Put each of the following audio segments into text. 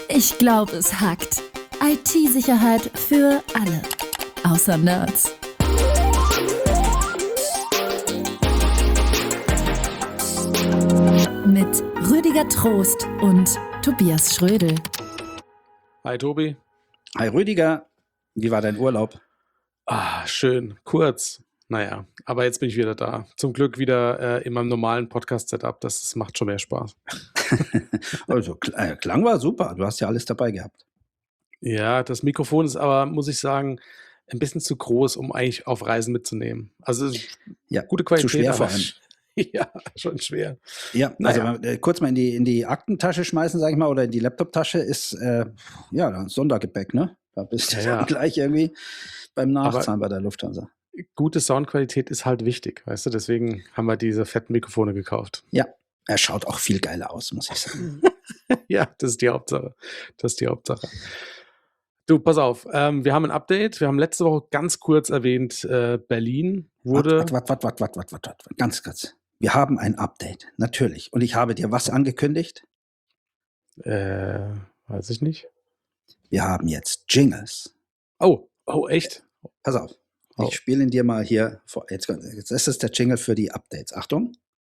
Ich glaube, es hackt. IT-Sicherheit für alle. Außer Nerds. Mit Rüdiger Trost und Tobias Schrödel. Hi Tobi. Hi Rüdiger. Wie war dein Urlaub? Schön, kurz. Naja, aber jetzt bin ich wieder da. Zum Glück wieder in meinem normalen Podcast-Setup. Das macht schon mehr Spaß. Also, Klang war super. Du hast ja alles dabei gehabt. Ja, das Mikrofon ist aber, muss ich sagen, ein bisschen zu groß, um eigentlich auf Reisen mitzunehmen. Also Ja, gute Qualität. zu schwer aber vor allem. Ja, schon schwer. Ja, Naja. also kurz mal in die Aktentasche schmeißen, sag ich mal, oder in die Laptoptasche ist ja Sondergepäck, ne? Da bist du Ja. dann gleich irgendwie beim Aber Nachzahlen bei der Lufthansa. gute Soundqualität ist halt wichtig, weißt du? Deswegen haben wir diese fetten Mikrofone gekauft. Ja, er schaut auch viel geiler aus, muss ich sagen. Ja, das ist die Hauptsache. Das ist die Hauptsache. Du, pass auf, wir haben ein Update. Wir haben letzte Woche ganz kurz erwähnt, Berlin wurde. Warte, ganz kurz. Wir haben ein Update, natürlich. Und ich habe dir was angekündigt? Weiß ich nicht. Wir haben jetzt Jingles. Oh, echt? Pass auf. Oh. Ich spiele ihn dir mal hier vor. Jetzt ist es der Jingle für die Updates. Achtung.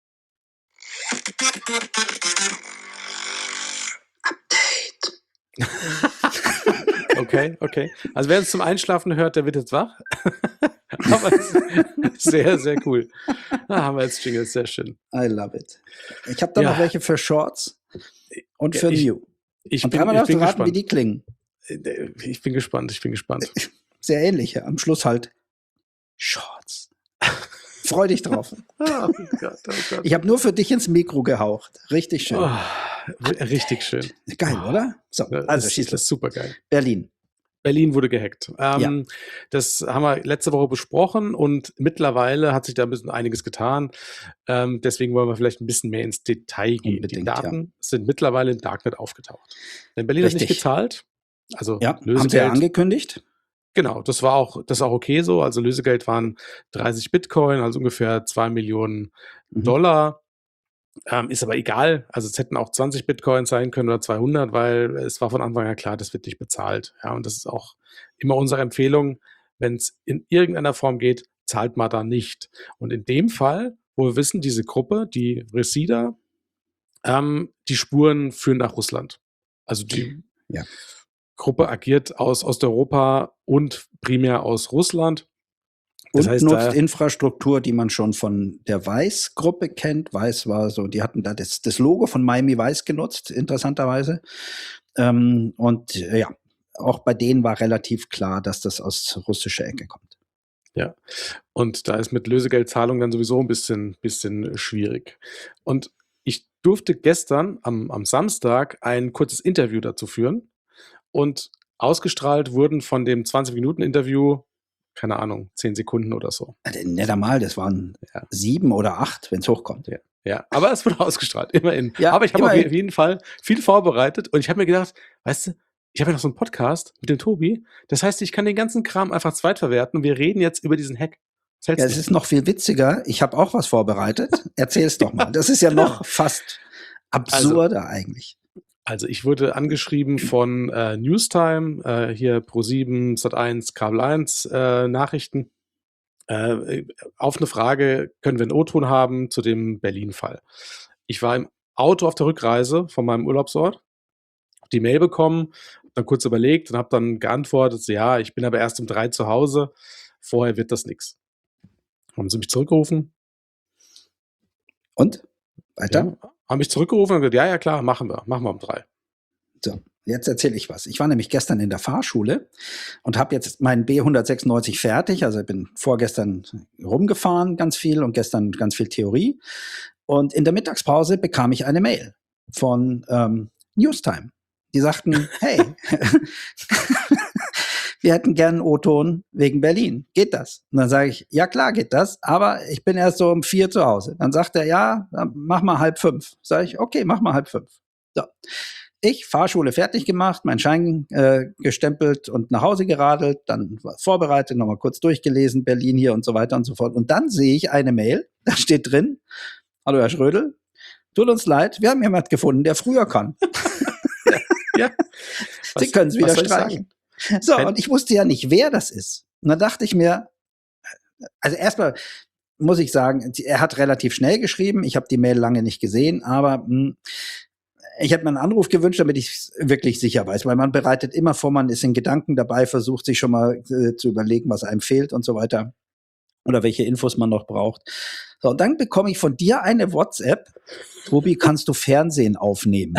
Okay. Also wer es zum Einschlafen hört, der wird jetzt wach. Aber es ist sehr, sehr cool. Da haben wir jetzt Jingles, sehr schön. I love it. Ich habe da Ja. noch welche für Shorts und für New. Ich Und bin, dreimal ich darfst du bin raten, wie gespannt. die klingen. Ich bin gespannt. Sehr ähnliche. Am Schluss halt Shorts. Freu dich drauf. Oh Gott. Ich habe nur für dich ins Mikro gehaucht. Richtig schön. Oh, richtig schön. Geil, oder? So, also das schieß ist los. super geil. Berlin. Berlin wurde gehackt. Ja. Das haben wir letzte Woche besprochen und mittlerweile hat sich da ein bisschen einiges getan. Deswegen wollen wir vielleicht ein bisschen mehr ins Detail gehen. Die Unbedingt, Daten sind mittlerweile im Darknet aufgetaucht. Denn Berlin hat nicht Richtig. gezahlt. Also Ja, haben sie Lösegeld. ja angekündigt. Genau, das war auch okay so. Also Lösegeld waren 30 Bitcoin, also ungefähr 2 Millionen Dollar. Ist aber egal. Also es hätten auch 20 Bitcoin sein können oder 200, weil es war von Anfang an klar, das wird nicht bezahlt. Ja, und das ist auch immer unsere Empfehlung, wenn es in irgendeiner Form geht, zahlt man da nicht. Und in dem Fall, wo wir wissen, diese Gruppe, die Resida, die Spuren führen nach Russland. Also die Ja. Gruppe agiert aus Osteuropa und primär aus Russland. Das Und heißt, nutzt Infrastruktur, die man schon von der Weiß-Gruppe kennt. Weiß war so, die hatten da das Logo von Miami Vice genutzt, interessanterweise. Ja, auch bei denen war relativ klar, dass das aus russischer Ecke kommt. Ja, und da ist mit Lösegeldzahlung dann sowieso ein bisschen schwierig. Und ich durfte gestern am Samstag ein kurzes Interview dazu führen und ausgestrahlt wurden von dem 20-Minuten-Interview, keine Ahnung, 10 Sekunden oder so. Nicht einmal, das waren 7 oder 8, wenn es hochkommt. Ja, aber es wurde ausgestrahlt, immerhin. Ja, aber ich habe auf immerhin. jeden Fall viel vorbereitet und ich habe mir gedacht, weißt du, ich habe ja noch so einen Podcast mit dem Tobi. Das heißt, ich kann den ganzen Kram einfach zweitverwerten und wir reden jetzt über diesen Hack. Was hältst Ja, du? es ist noch viel witziger. Ich habe auch was vorbereitet. Erzähl's doch mal. Das ist ja noch fast absurder eigentlich. Also ich wurde angeschrieben von Newstime, hier Pro7, Sat1, Kabel 1 Nachrichten. Auf eine Frage, können wir einen O-Ton haben zu dem Berlin-Fall. Ich war im Auto auf der Rückreise von meinem Urlaubsort, habe die Mail bekommen, habe dann kurz überlegt und habe dann geantwortet, so, ja, ich bin aber erst um 3 zu Hause, vorher wird das nichts. Haben sie mich zurückgerufen? Und? Weiter? Ja, haben mich zurückgerufen und gesagt, ja, klar, machen wir um 3. So, jetzt erzähle ich was. Ich war nämlich gestern in der Fahrschule und habe jetzt meinen B196 fertig. Also ich bin vorgestern rumgefahren ganz viel und gestern ganz viel Theorie. Und in der Mittagspause bekam ich eine Mail von Newstime. Die sagten, hey, wir hätten gern einen O-Ton wegen Berlin. Geht das? Und dann sage ich, ja klar geht das, aber ich bin erst so um 4 zu Hause. Dann sagt er, ja, dann mach mal 4:30. Sage ich, okay, mach mal 4:30. So. Ich, Fahrschule fertig gemacht, meinen Schein gestempelt und nach Hause geradelt, dann war vorbereitet, nochmal kurz durchgelesen, Berlin hier und so weiter und so fort. Und dann sehe ich eine Mail, da steht drin, hallo Herr Schrödel, tut uns leid, wir haben jemand gefunden, der früher kann. Ja, Sie können es wieder was soll ich streichen. sagen? So, und ich wusste ja nicht, wer das ist. Und dann dachte ich mir, also erstmal muss ich sagen, er hat relativ schnell geschrieben. Ich habe die Mail lange nicht gesehen, aber ich hätte mir einen Anruf gewünscht, damit ich wirklich sicher weiß, weil man bereitet immer vor, man ist in Gedanken dabei, versucht sich schon mal zu überlegen, was einem fehlt und so weiter oder welche Infos man noch braucht. So, und dann bekomme ich von dir eine WhatsApp. Tobi, kannst du Fernsehen aufnehmen?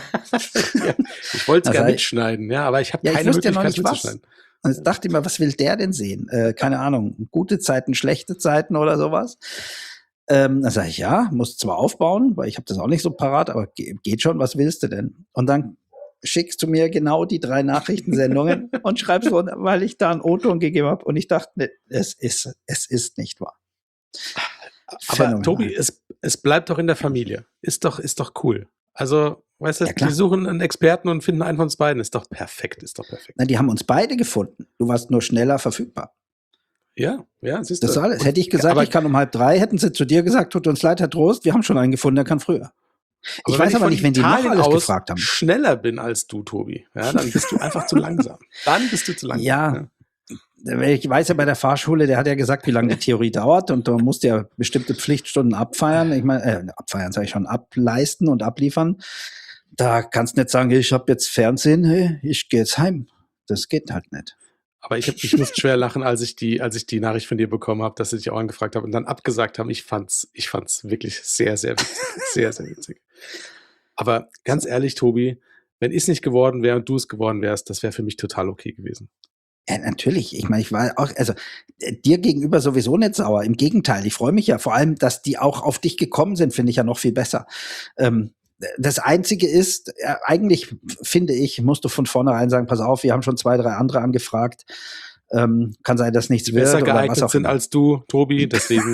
Ja, ich wollte es gerne mitschneiden, ja, aber ich habe keine Möglichkeit mitzuschneiden. Und jetzt dachte ich mir, was will der denn sehen? Keine Ahnung, gute Zeiten, schlechte Zeiten oder sowas. Dann sage ich, ja, muss zwar aufbauen, weil ich habe das auch nicht so parat, aber geht schon, was willst du denn? Und dann schickst du mir genau die 3 Nachrichtensendungen und schreibst, weil ich da einen O-Ton gegeben habe und ich dachte, ne, es ist nicht wahr. Aber Phänomenal. Tobi, es bleibt doch in der Familie. Ist doch cool. Also, weißt du, Ja, klar. die suchen einen Experten und finden einen von uns beiden. Ist doch perfekt. Na, die haben uns beide gefunden. Du warst nur schneller verfügbar. Ja, siehst du. Das ist alles. Hätte ich gesagt, ich kann um 2:30, hätten sie zu dir gesagt, tut uns leid, Herr Trost, wir haben schon einen gefunden, der kann früher. Ich weiß aber nicht, wenn die noch alles gefragt haben. Schneller bin als du, Tobi, ja, dann bist du einfach zu langsam. Dann bist du zu langsam. Ja. Ich weiß ja bei der Fahrschule, der hat ja gesagt, wie lange die Theorie dauert und du musst ja bestimmte Pflichtstunden abfeiern. Ich meine, abfeiern sage ich schon, ableisten und abliefern. Da kannst du nicht sagen, ich habe jetzt Fernsehen, hey, ich gehe jetzt heim. Das geht halt nicht. Aber ich musste schwer lachen, als ich die Nachricht von dir bekommen habe, dass sie dich auch angefragt haben und dann abgesagt haben. Ich fand's wirklich sehr, sehr witzig. Sehr, sehr witzig. Aber ganz ehrlich, Tobi, wenn ich es nicht geworden wäre und du es geworden wärst, das wäre für mich total okay gewesen. Ja, natürlich. Ich meine, ich war auch, also dir gegenüber sowieso nicht sauer. Im Gegenteil, ich freue mich ja vor allem, dass die auch auf dich gekommen sind, finde ich ja noch viel besser. Das Einzige ist, eigentlich finde ich, musst du von vornherein sagen, pass auf, wir haben schon 2, 3 andere angefragt. Kann sein, dass nichts wird. Besser geeignet sind als du, Tobi, deswegen.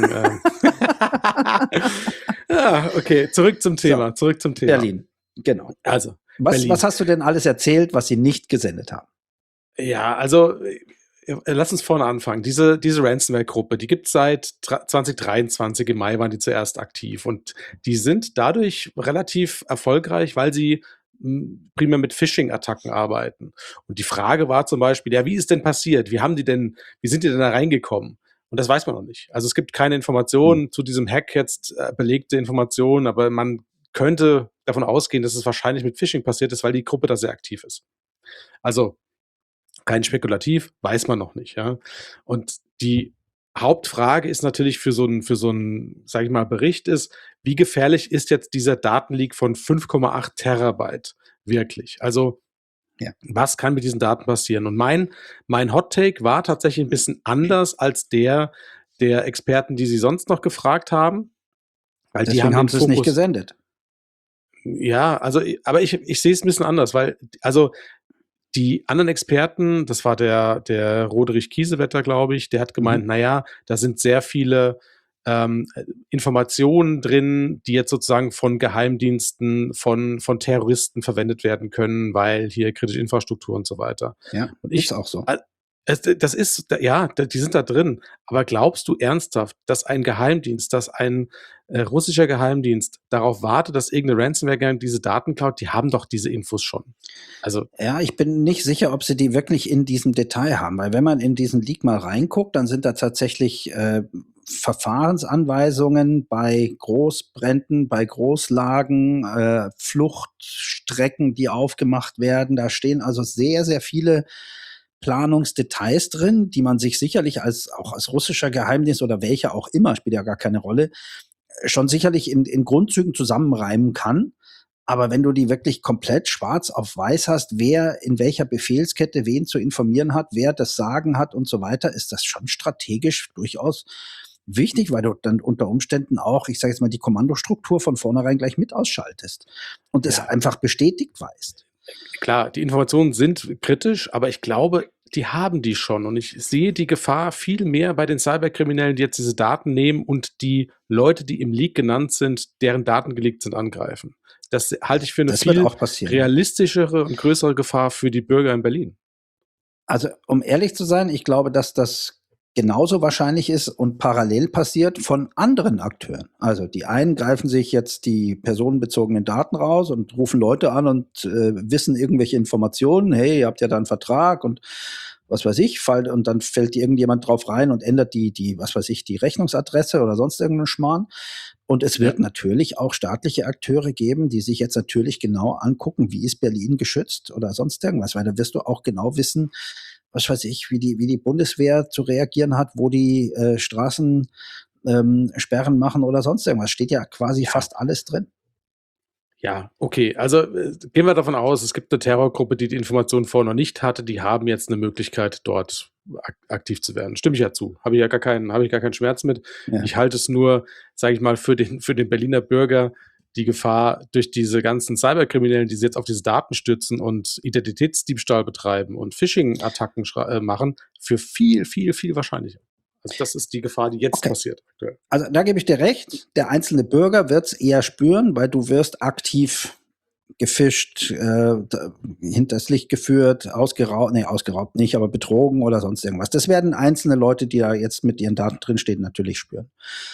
Ja, okay, zurück zum Thema. Berlin, genau. Also, was hast du denn alles erzählt, was sie nicht gesendet haben? Ja, also lass uns vorne anfangen. Diese Ransomware-Gruppe, die gibt es seit 2023, im Mai waren die zuerst aktiv und die sind dadurch relativ erfolgreich, weil sie primär mit Phishing-Attacken arbeiten. Und die Frage war zum Beispiel, ja, wie ist denn passiert? Wie sind die denn da reingekommen? Und das weiß man noch nicht. Also es gibt keine Informationen zu diesem Hack jetzt, belegte Informationen, aber man könnte davon ausgehen, dass es wahrscheinlich mit Phishing passiert ist, weil die Gruppe da sehr aktiv ist. Also rein spekulativ, weiß man noch nicht, ja. Und die Hauptfrage ist natürlich für so einen, sage ich mal, Bericht ist, wie gefährlich ist jetzt dieser Datenleak von 5,8 Terabyte wirklich? Also, was kann mit diesen Daten passieren? Und mein Hot-Take war tatsächlich ein bisschen anders als der Experten, die sie sonst noch gefragt haben. Weil deswegen haben sie es nicht gesendet. Ja, also, aber ich sehe es ein bisschen anders, weil, also, die anderen Experten, das war der Roderich Kiesewetter, glaube ich, der hat gemeint, naja, da sind sehr viele Informationen drin, die jetzt sozusagen von Geheimdiensten, von Terroristen verwendet werden können, weil hier kritische Infrastruktur und so weiter. Ja, und ist auch so. Das ist, ja, die sind da drin. Aber glaubst du ernsthaft, dass ein Geheimdienst, dass ein russischer Geheimdienst darauf wartet, dass irgendeine Ransomware diese Daten klaut? Die haben doch diese Infos schon. Also ja, ich bin nicht sicher, ob sie die wirklich in diesem Detail haben, weil wenn man in diesen Leak mal reinguckt, dann sind da tatsächlich Verfahrensanweisungen bei Großbränden, bei Großlagen, Fluchtstrecken, die aufgemacht werden. Da stehen also sehr, sehr viele Planungsdetails drin, die man sich sicherlich auch als russischer Geheimdienst oder welcher auch immer, spielt ja gar keine Rolle, schon sicherlich in Grundzügen zusammenreimen kann. Aber wenn du die wirklich komplett schwarz auf weiß hast, wer in welcher Befehlskette wen zu informieren hat, wer das Sagen hat und so weiter, ist das schon strategisch durchaus wichtig, weil du dann unter Umständen auch, ich sage jetzt mal, die Kommandostruktur von vornherein gleich mit ausschaltest und es einfach bestätigt weißt. Klar, die Informationen sind kritisch, aber ich glaube, die haben die schon. Und ich sehe die Gefahr viel mehr bei den Cyberkriminellen, die jetzt diese Daten nehmen und die Leute, die im Leak genannt sind, deren Daten geleakt sind, angreifen. Das halte ich für eine viel realistischere und größere Gefahr für die Bürger in Berlin. Also, um ehrlich zu sein, ich glaube, dass das genauso wahrscheinlich ist und parallel passiert von anderen Akteuren. Also die einen greifen sich jetzt die personenbezogenen Daten raus und rufen Leute an und wissen irgendwelche Informationen. Hey, ihr habt ja da einen Vertrag und was weiß ich, und dann fällt irgendjemand drauf rein und ändert die Rechnungsadresse oder sonst irgendeinen Schmarrn. Und es wird natürlich auch staatliche Akteure geben, die sich jetzt natürlich genau angucken, wie ist Berlin geschützt oder sonst irgendwas, weil da wirst du auch genau wissen, was weiß ich, wie die Bundeswehr zu reagieren hat, wo die Straßen Sperren machen oder sonst irgendwas. Steht ja quasi fast alles drin. Ja, okay. Also gehen wir davon aus, es gibt eine Terrorgruppe, die Informationen vorher noch nicht hatte. Die haben jetzt eine Möglichkeit, dort aktiv zu werden. Stimme ich ja zu. Habe ich gar keinen Schmerz mit. Ja. Ich halte es nur, sage ich mal, für den Berliner Bürger die Gefahr durch diese ganzen Cyberkriminellen, die sich jetzt auf diese Daten stürzen und Identitätsdiebstahl betreiben und Phishing-Attacken machen, für viel, viel, viel wahrscheinlicher. Also das ist die Gefahr, die jetzt passiert aktuell. Also da gebe ich dir recht, der einzelne Bürger wird es eher spüren, weil du wirst aktiv gefischt, hinters Licht geführt, ausgeraubt nicht, aber betrogen oder sonst irgendwas. Das werden einzelne Leute, die da jetzt mit ihren Daten drinstehen, natürlich spüren.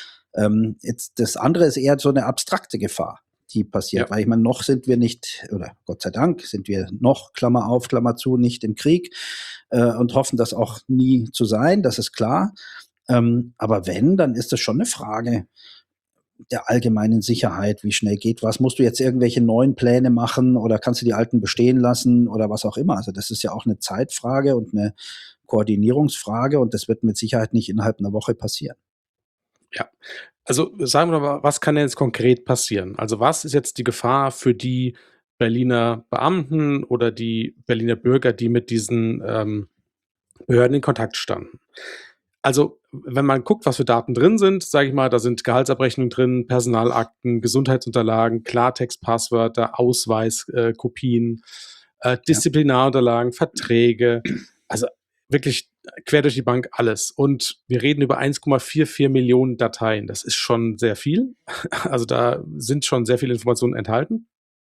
Jetzt das andere ist eher so eine abstrakte Gefahr, die passiert, weil ich meine, noch sind wir nicht, oder Gott sei Dank, sind wir noch, Klammer auf, Klammer zu, nicht im Krieg und hoffen, das auch nie zu sein, das ist klar. Aber wenn, dann ist das schon eine Frage der allgemeinen Sicherheit, wie schnell geht was. Musst du jetzt irgendwelche neuen Pläne machen oder kannst du die alten bestehen lassen oder was auch immer. Also das ist ja auch eine Zeitfrage und eine Koordinierungsfrage und das wird mit Sicherheit nicht innerhalb einer Woche passieren. Ja, also sagen wir mal, was kann denn jetzt konkret passieren? Also was ist jetzt die Gefahr für die Berliner Beamten oder die Berliner Bürger, die mit diesen Behörden in Kontakt standen? Also wenn man guckt, was für Daten drin sind, sage ich mal, da sind Gehaltsabrechnungen drin, Personalakten, Gesundheitsunterlagen, Klartext-Passwörter, Ausweiskopien, Disziplinarunterlagen, Verträge, also wirklich quer durch die Bank alles. Und wir reden über 1,44 Millionen Dateien. Das ist schon sehr viel. Also da sind schon sehr viele Informationen enthalten.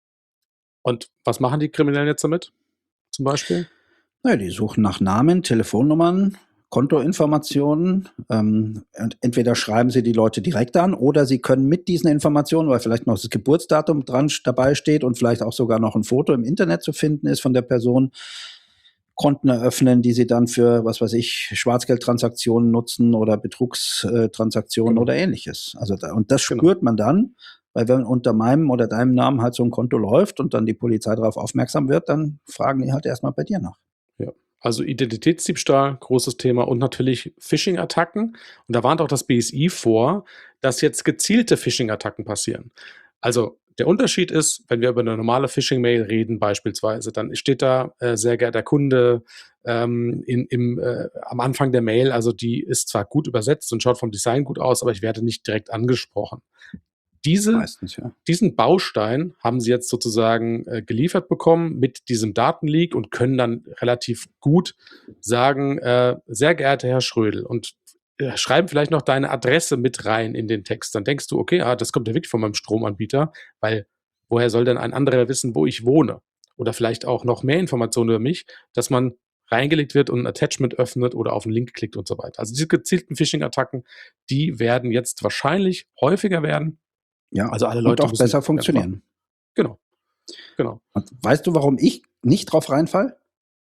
Und was machen die Kriminellen jetzt damit, zum Beispiel? Naja, die suchen nach Namen, Telefonnummern, Kontoinformationen. Und entweder schreiben sie die Leute direkt an oder sie können mit diesen Informationen, weil vielleicht noch das Geburtsdatum dabei steht und vielleicht auch sogar noch ein Foto im Internet zu finden ist von der Person, Konten eröffnen, die sie dann für, was weiß ich, Schwarzgeldtransaktionen nutzen oder Betrugstransaktionen oder ähnliches. Also und das spürt man dann, weil wenn unter meinem oder deinem Namen halt so ein Konto läuft und dann die Polizei darauf aufmerksam wird, dann fragen die halt erstmal bei dir nach. Ja, also Identitätsdiebstahl, großes Thema und natürlich Phishing-Attacken. Und da warnt auch das BSI vor, dass jetzt gezielte Phishing-Attacken passieren. Also der Unterschied ist, wenn wir über eine normale Phishing-Mail reden beispielsweise, dann steht da, sehr geehrter Kunde, am Anfang der Mail, also die ist zwar gut übersetzt und schaut vom Design gut aus, aber ich werde nicht direkt angesprochen. Meistens, ja. Diesen Baustein haben sie jetzt sozusagen geliefert bekommen mit diesem Datenleak und können dann relativ gut sagen, sehr geehrter Herr Schrödel, und schreiben vielleicht noch deine Adresse mit rein in den Text. Dann denkst du, okay, das kommt ja wirklich von meinem Stromanbieter, weil woher soll denn ein anderer wissen, wo ich wohne? Oder vielleicht auch noch mehr Informationen über mich, dass man reingelegt wird und ein Attachment öffnet oder auf einen Link klickt und so weiter. Also diese gezielten Phishing-Attacken, die werden jetzt wahrscheinlich häufiger werden. Ja, also alle Leute und auch besser funktionieren. Genau. Und weißt du, warum ich nicht drauf reinfall?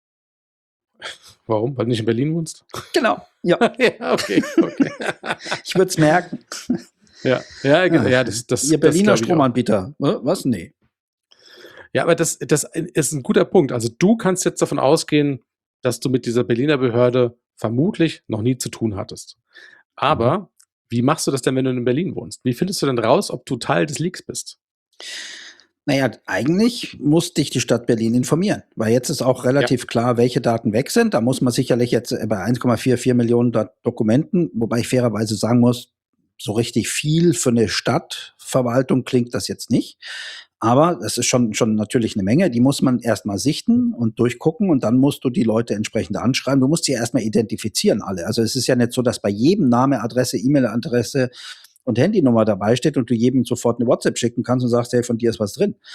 Warum? Weil du nicht in Berlin wohnst? Genau, ja. Ja, okay. Ich würde es merken. Ja, das Ihr Berliner das Stromanbieter. Was? Nee. Ja, aber das ist ein guter Punkt. Also du kannst jetzt davon ausgehen, dass du mit dieser Berliner Behörde vermutlich noch nie zu tun hattest. Aber wie machst du das denn, wenn du in Berlin wohnst? Wie findest du denn raus, ob du Teil des Leaks bist? Naja, eigentlich muss dich die Stadt Berlin informieren, weil jetzt ist auch relativ klar, welche Daten weg sind. Da muss man sicherlich jetzt bei 1,44 Millionen Dokumenten, wobei ich fairerweise sagen muss, so richtig viel für eine Stadtverwaltung klingt das jetzt nicht. Aber es ist schon natürlich eine Menge, die muss man erstmal sichten und durchgucken und dann musst du die Leute entsprechend anschreiben. Du musst sie erstmal identifizieren alle. Also es ist ja nicht so, dass bei jedem Name, Adresse, E-Mail-Adresse und Handynummer dabei steht und du jedem sofort eine WhatsApp schicken kannst und sagst, hey, von dir ist was drin.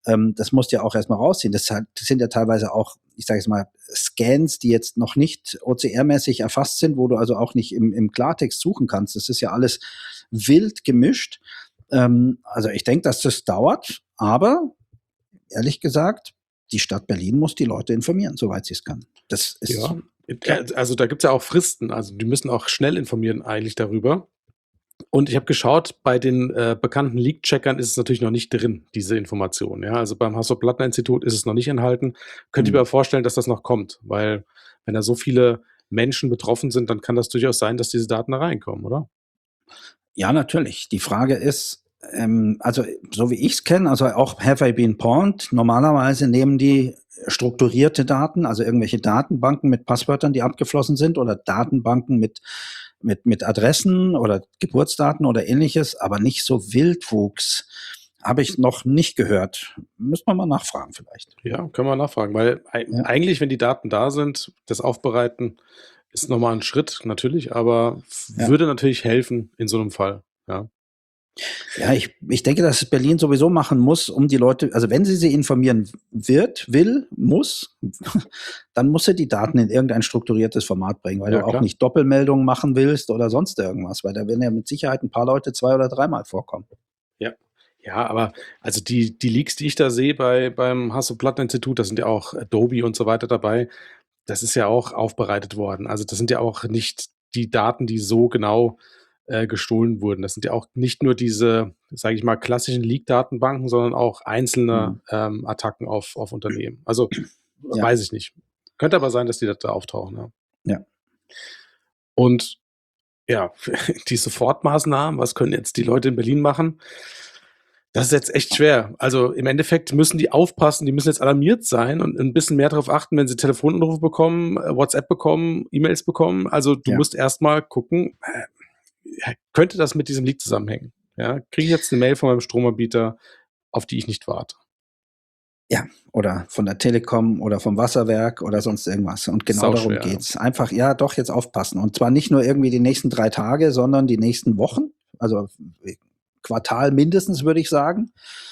Das musst du ja auch erstmal rausziehen. Das sind ja teilweise auch, ich sage jetzt mal, Scans, die jetzt noch nicht OCR-mäßig erfasst sind, wo du also auch nicht im Klartext suchen kannst. Das ist ja alles wild gemischt. Also ich denke, dass das dauert, aber ehrlich gesagt, die Stadt Berlin muss die Leute informieren, soweit sie es kann. Das ist Ja, also da gibt es ja auch Fristen. Also die müssen auch schnell informieren eigentlich darüber. Und ich habe geschaut, bei den bekannten Leak-Checkern ist es natürlich noch nicht drin, diese Information. Ja? Also beim Hasso-Plattner-Institut ist es noch nicht enthalten. Könnte ich mir aber vorstellen, dass das noch kommt, weil wenn da so viele Menschen betroffen sind, dann kann das durchaus sein, dass diese Daten da reinkommen, oder? Ja, natürlich. Die Frage ist, also so wie ich es kenne, also auch Have I Been Pawned, normalerweise nehmen die strukturierte Daten, also irgendwelche Datenbanken mit Passwörtern, die abgeflossen sind, oder Datenbanken mit Adressen oder Geburtsdaten oder ähnliches, aber nicht so Wildwuchs. Habe ich noch nicht gehört. Müssen wir mal nachfragen vielleicht. Ja, können wir nachfragen, weil eigentlich, wenn die Daten da sind, das Aufbereiten ist nochmal ein Schritt, natürlich, aber würde natürlich helfen in so einem Fall, ja. Ja, ich denke, dass Berlin sowieso machen muss, um die Leute, also wenn sie informieren muss, dann muss sie die Daten in irgendein strukturiertes Format bringen, weil Ja, du auch klar. nicht Doppelmeldungen machen willst oder sonst irgendwas, weil da werden ja mit Sicherheit ein paar Leute 2- oder 3-mal vorkommen. Ja, aber also die Leaks, die ich da sehe beim Hasso-Plattner-Institut, da sind ja auch Adobe und so weiter dabei, das ist ja auch aufbereitet worden. Also das sind ja auch nicht die Daten, die so genau gestohlen wurden. Das sind ja auch nicht nur diese, sage ich mal, klassischen Leak-Datenbanken, sondern auch einzelne Attacken auf Unternehmen. Also Ja. weiß ich nicht. Könnte aber sein, dass die da auftauchen. Ja. Ja. Und ja, die Sofortmaßnahmen, was können jetzt die Leute in Berlin machen? Das ist jetzt echt schwer. Also im Endeffekt müssen die aufpassen, die müssen jetzt alarmiert sein und ein bisschen mehr darauf achten, wenn sie Telefonanrufe bekommen, WhatsApp bekommen, E-Mails bekommen. Also du musst erstmal gucken, könnte das mit diesem Leak zusammenhängen? Ja, kriege ich jetzt eine Mail von meinem Stromanbieter, auf die ich nicht warte? Ja, oder von der Telekom oder vom Wasserwerk oder sonst irgendwas. Und genau darum Sauschwer, geht's. Einfach, ja, doch jetzt aufpassen. Und zwar nicht nur irgendwie die nächsten 3 Tage, sondern die nächsten Wochen. Also Quartal mindestens, würde ich sagen.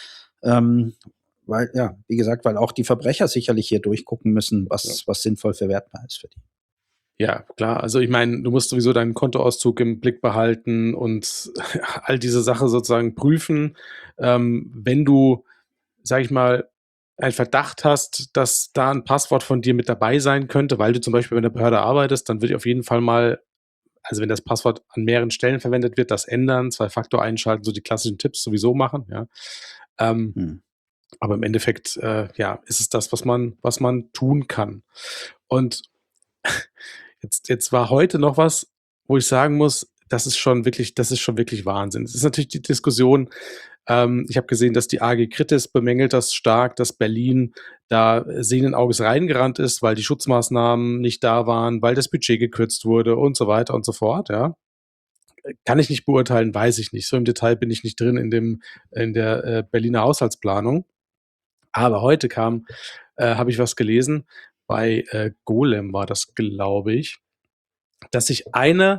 Weil, ja, wie gesagt, weil auch die Verbrecher sicherlich hier durchgucken müssen, was sinnvoll verwertbar ist für die. Ja, klar. Also ich meine, du musst sowieso deinen Kontoauszug im Blick behalten und all diese Sachen sozusagen prüfen. Wenn du, sag ich mal, einen Verdacht hast, dass da ein Passwort von dir mit dabei sein könnte, weil du zum Beispiel bei der Behörde arbeitest, dann würde ich auf jeden Fall mal, also wenn das Passwort an mehreren Stellen verwendet wird, das ändern, 2-Faktor einschalten, so die klassischen Tipps sowieso machen, ja. Aber im Endeffekt, ja, ist es das, was man tun kann. Und jetzt war heute noch was, wo ich sagen muss, das ist schon wirklich Wahnsinn. Es ist natürlich die Diskussion, ich habe gesehen, dass die AG Kritis bemängelt das stark, dass Berlin da sehenden Auges reingerannt ist, weil die Schutzmaßnahmen nicht da waren, weil das Budget gekürzt wurde und so weiter und so fort, ja. Kann ich nicht beurteilen, weiß ich nicht. So im Detail bin ich nicht drin in der Berliner Haushaltsplanung. Aber heute habe ich was gelesen, bei Golem war das, glaube ich, dass sich ein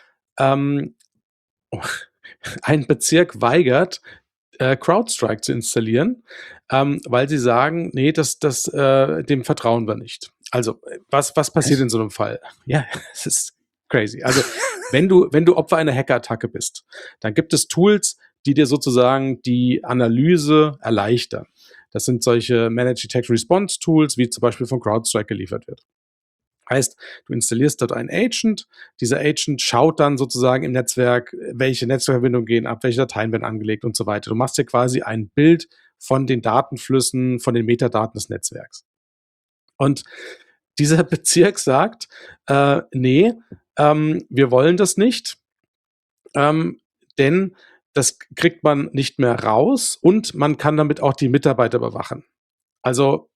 Bezirk weigert, CrowdStrike zu installieren, weil sie sagen, nee, dem vertrauen wir nicht. Also, was passiert in so einem Fall? Ja, es ist crazy. Also, wenn du Opfer einer Hackerattacke bist, dann gibt es Tools, die dir sozusagen die Analyse erleichtern. Das sind solche Managed Detect Response Tools, wie zum Beispiel von CrowdStrike geliefert wird. Heißt, du installierst dort einen Agent, dieser Agent schaut dann sozusagen im Netzwerk, welche Netzwerkverbindungen gehen ab, welche Dateien werden angelegt und so weiter. Du machst dir quasi ein Bild von den Datenflüssen, von den Metadaten des Netzwerks. Und dieser Bezirk sagt, nee, wir wollen das nicht, denn das kriegt man nicht mehr raus und man kann damit auch die Mitarbeiter überwachen. Also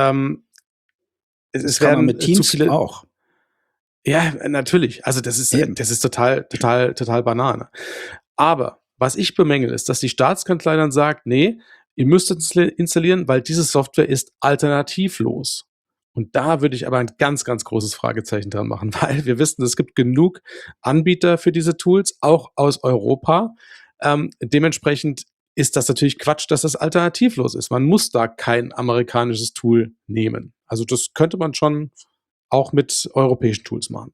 es werden mit Teams zu viele auch. Ja, natürlich. Also das ist total Banane. Aber was ich bemängel, ist, dass die Staatskanzlei dann sagt, nee, ihr müsst es installieren, weil diese Software ist alternativlos. Und da würde ich aber ein ganz, ganz großes Fragezeichen dran machen, weil wir wissen, es gibt genug Anbieter für diese Tools, auch aus Europa. Dementsprechend ist das natürlich Quatsch, dass das alternativlos ist. Man muss da kein amerikanisches Tool nehmen. Also das könnte man schon auch mit europäischen Tools machen.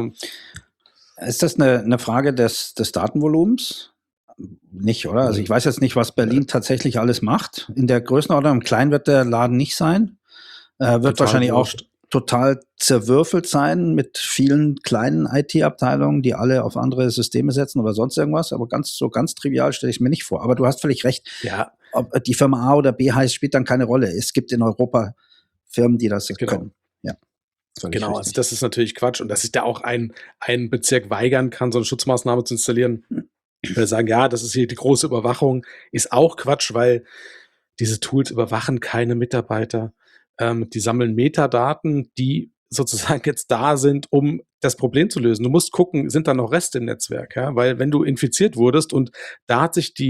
Ist das eine Frage des Datenvolumens? Nicht, oder? Also ich weiß jetzt nicht, was Berlin tatsächlich alles macht. In der Größenordnung, im Kleinen wird der Laden nicht sein. Wird wahrscheinlich auch total zerwürfelt sein mit vielen kleinen IT-Abteilungen, die alle auf andere Systeme setzen oder sonst irgendwas. Aber ganz trivial stelle ich es mir nicht vor. Aber du hast völlig recht. Ja. Ob die Firma A oder B heißt, spielt dann keine Rolle. Es gibt in Europa Firmen, die das können. Ja. Genau, also das ist natürlich Quatsch. Und dass sich da auch ein Bezirk weigern kann, so eine Schutzmaßnahme zu installieren, wir sagen, ja, das ist hier die große Überwachung, ist auch Quatsch, weil diese Tools überwachen keine Mitarbeiter. Die sammeln Metadaten, die sozusagen jetzt da sind, um das Problem zu lösen. Du musst gucken, sind da noch Reste im Netzwerk, ja? Weil wenn du infiziert wurdest und da hat sich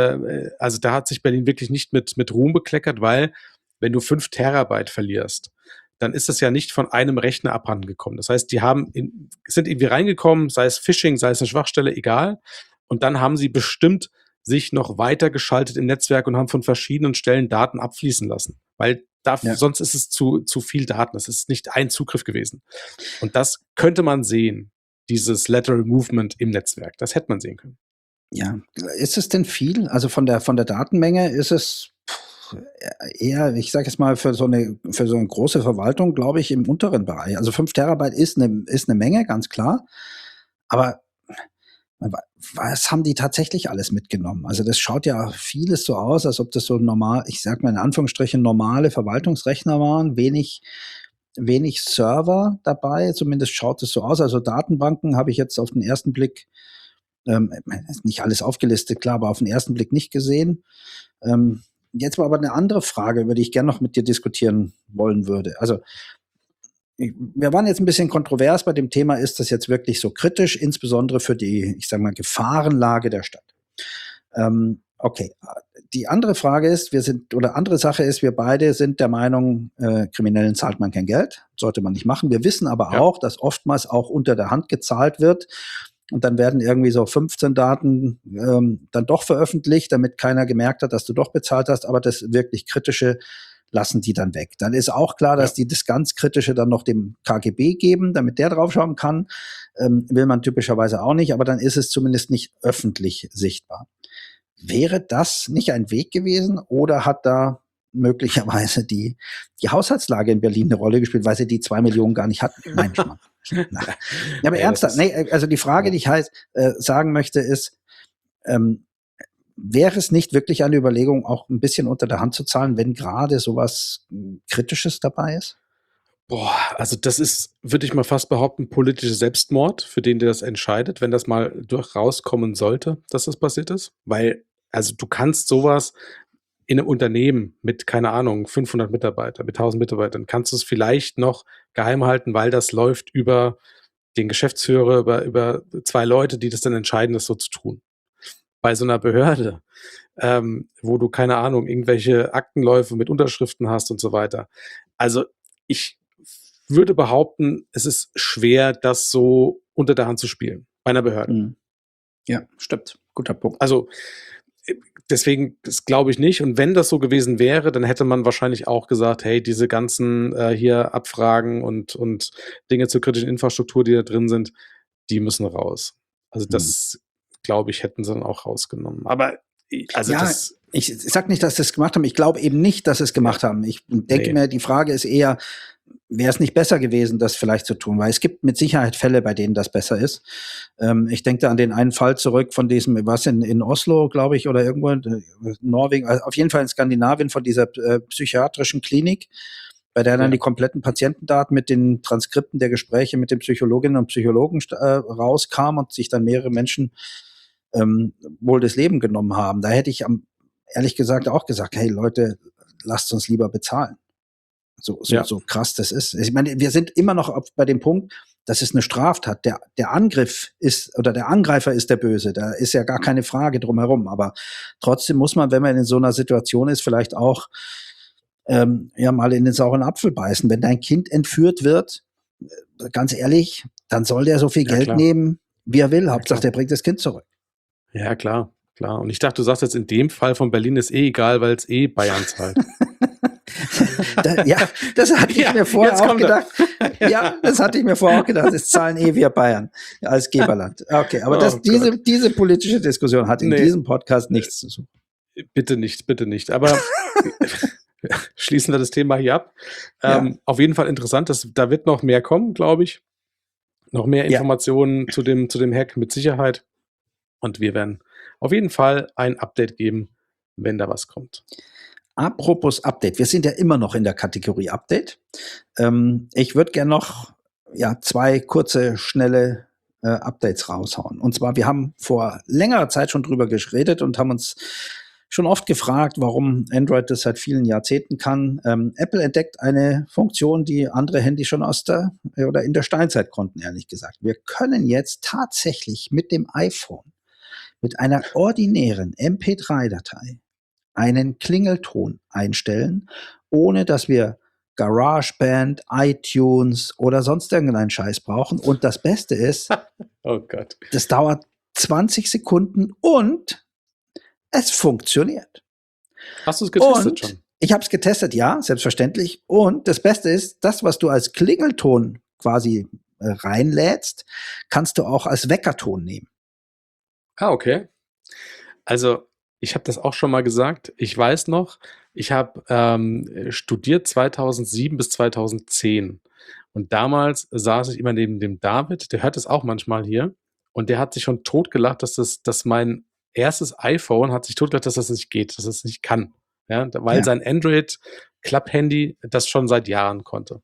Berlin wirklich nicht mit Ruhm bekleckert, weil wenn du 5 Terabyte verlierst, dann ist das ja nicht von einem Rechner abhanden gekommen. Das heißt, die sind irgendwie reingekommen, sei es Phishing, sei es eine Schwachstelle, egal. Und dann haben sie bestimmt sich noch weiter geschaltet im Netzwerk und haben von verschiedenen Stellen Daten abfließen lassen. Weil sonst ist es zu viel Daten. Das ist nicht ein Zugriff gewesen. Und das könnte man sehen, dieses Lateral Movement im Netzwerk. Das hätte man sehen können. Ja, ist es denn viel? Also von der Datenmenge ist es eher, ich sage jetzt mal, für so eine große Verwaltung, glaube ich, im unteren Bereich. Also 5 Terabyte ist eine Menge, ganz klar. Aber was haben die tatsächlich alles mitgenommen? Also das schaut ja vieles so aus, als ob das so normal, ich sag mal in Anführungsstrichen, normale Verwaltungsrechner waren, wenig Server dabei, zumindest schaut es so aus. Also Datenbanken habe ich jetzt auf den ersten Blick, nicht alles aufgelistet, klar, aber auf den ersten Blick nicht gesehen. Jetzt war aber eine andere Frage, über die ich gerne noch mit dir diskutieren wollen würde. Also wir waren jetzt ein bisschen kontrovers bei dem Thema, ist das jetzt wirklich so kritisch, insbesondere für die, ich sage mal, Gefahrenlage der Stadt. Okay, die andere Frage ist, andere Sache ist, wir beide sind der Meinung, Kriminellen zahlt man kein Geld, sollte man nicht machen. Wir wissen aber auch, dass oftmals auch unter der Hand gezahlt wird und dann werden irgendwie so 15 Daten dann doch veröffentlicht, damit keiner gemerkt hat, dass du doch bezahlt hast, aber das wirklich Kritische lassen die dann weg. Dann ist auch klar, dass die das ganz Kritische dann noch dem KGB geben, damit der draufschauen kann. Will man typischerweise auch nicht, aber dann ist es zumindest nicht öffentlich sichtbar. Wäre das nicht ein Weg gewesen oder hat da möglicherweise die Haushaltslage in Berlin eine Rolle gespielt, weil sie die 2 Millionen gar nicht hatten? Nein, ich meine. Ja, aber ernsthaft, also die Frage, die ich sagen möchte, ist, wäre es nicht wirklich eine Überlegung, auch ein bisschen unter der Hand zu zahlen, wenn gerade sowas Kritisches dabei ist? Boah, also das ist, würde ich mal fast behaupten, politischer Selbstmord, für den der das entscheidet, wenn das mal rauskommen sollte, dass das passiert ist. Weil, also du kannst sowas in einem Unternehmen mit, keine Ahnung, 500 Mitarbeitern, mit 1000 Mitarbeitern, kannst du es vielleicht noch geheim halten, weil das läuft über den Geschäftsführer, über 2 Leute, die das dann entscheiden, das so zu tun. Bei so einer Behörde, wo du, keine Ahnung, irgendwelche Aktenläufe mit Unterschriften hast und so weiter. Also ich würde behaupten, es ist schwer, das so unter der Hand zu spielen bei einer Behörde. Ja, stimmt. Guter Punkt. Also deswegen, das glaube ich nicht. Und wenn das so gewesen wäre, dann hätte man wahrscheinlich auch gesagt, hey, diese ganzen hier Abfragen und Dinge zur kritischen Infrastruktur, die da drin sind, die müssen raus. Also das, glaube ich, hätten sie dann auch rausgenommen. Aber also ja, ich sage nicht, dass sie es gemacht haben. Ich glaube eben nicht, dass sie es gemacht haben. Ich denke mir, die Frage ist eher, wäre es nicht besser gewesen, das vielleicht zu tun? Weil es gibt mit Sicherheit Fälle, bei denen das besser ist. Ich denke da an den einen Fall zurück von diesem, was in Oslo, glaube ich, oder irgendwo in Norwegen, also auf jeden Fall in Skandinavien, von dieser psychiatrischen Klinik, bei der dann die kompletten Patientendaten mit den Transkripten der Gespräche mit den Psychologinnen und Psychologen rauskam und sich dann mehrere Menschen wohl das Leben genommen haben. Da hätte ich ehrlich gesagt auch gesagt, hey Leute, lasst uns lieber bezahlen. So krass das ist. Ich meine, wir sind immer noch bei dem Punkt, das ist eine Straftat. Der Angriff ist, oder der Angreifer ist der Böse. Da ist ja gar keine Frage drumherum. Aber trotzdem muss man, wenn man in so einer Situation ist, vielleicht auch mal in den sauren Apfel beißen. Wenn dein Kind entführt wird, ganz ehrlich, dann soll der so viel Geld nehmen, wie er will. Hauptsache, der bringt das Kind zurück. Ja, klar. klar. Und ich dachte, du sagst jetzt, in dem Fall von Berlin ist egal, weil es Bayern zahlt. Ja, das hatte ich mir vorher auch gedacht. Ja, das hatte ich mir vorher auch gedacht. Es zahlen wir Bayern als Geberland. Okay, aber diese politische Diskussion hat in diesem Podcast nichts zu suchen. Bitte nicht. Aber schließen wir das Thema hier ab. Auf jeden Fall interessant, da wird noch mehr kommen, glaube ich. Noch mehr Informationen zu dem Hack mit Sicherheit. Und wir werden auf jeden Fall ein Update geben, wenn da was kommt. Apropos Update, wir sind ja immer noch in der Kategorie Update. Ich würde gerne noch 2 kurze, schnelle Updates raushauen. Und zwar, wir haben vor längerer Zeit schon drüber geredet und haben uns schon oft gefragt, warum Android das seit vielen Jahrzehnten kann. Apple entdeckt eine Funktion, die andere Handys schon in der Steinzeit konnten, ehrlich gesagt. Wir können jetzt tatsächlich mit dem iPhone, mit einer ordinären MP3-Datei, einen Klingelton einstellen, ohne dass wir GarageBand, iTunes oder sonst irgendeinen Scheiß brauchen. Und das Beste ist, oh Gott, das dauert 20 Sekunden und es funktioniert. Hast du es getestet schon? Ich habe es getestet, ja, selbstverständlich. Und das Beste ist, das, was du als Klingelton quasi reinlädst, kannst du auch als Weckerton nehmen. Ah, okay. Also ich habe das auch schon mal gesagt. Ich weiß noch, ich habe studiert 2007 bis 2010. Und damals saß ich immer neben dem David, der hört es auch manchmal hier. Und der hat sich schon totgelacht, dass mein erstes iPhone hat sich totgelacht, dass das nicht geht, dass das nicht kann. Ja, weil sein Android-Club-Handy das schon seit Jahren konnte.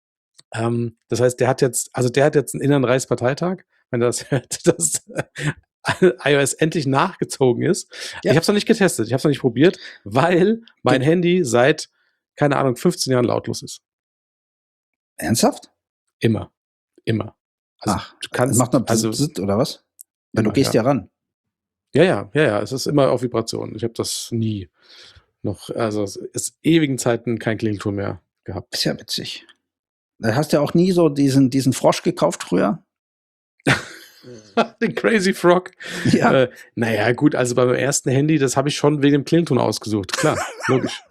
Das heißt, der hat jetzt einen inneren Reichsparteitag, wenn er das hört, dass iOS endlich nachgezogen ist. Ja. Ich habe es noch nicht getestet, ich habe es noch nicht probiert, weil mein Handy seit, keine Ahnung, 15 Jahren lautlos ist. Ernsthaft? Immer. Also, du kannst, macht noch oder was? Weil du gehst ja ran. Ja, es ist immer auf Vibration. Ich habe das nie noch, also es ist ewigen Zeiten kein Klingelton mehr gehabt. Ist ja witzig. Da hast du ja auch nie so diesen Frosch gekauft früher? Den Crazy Frog. Ja. Naja, gut, also beim ersten Handy, das habe ich schon wegen dem Klingelton ausgesucht. Klar, logisch.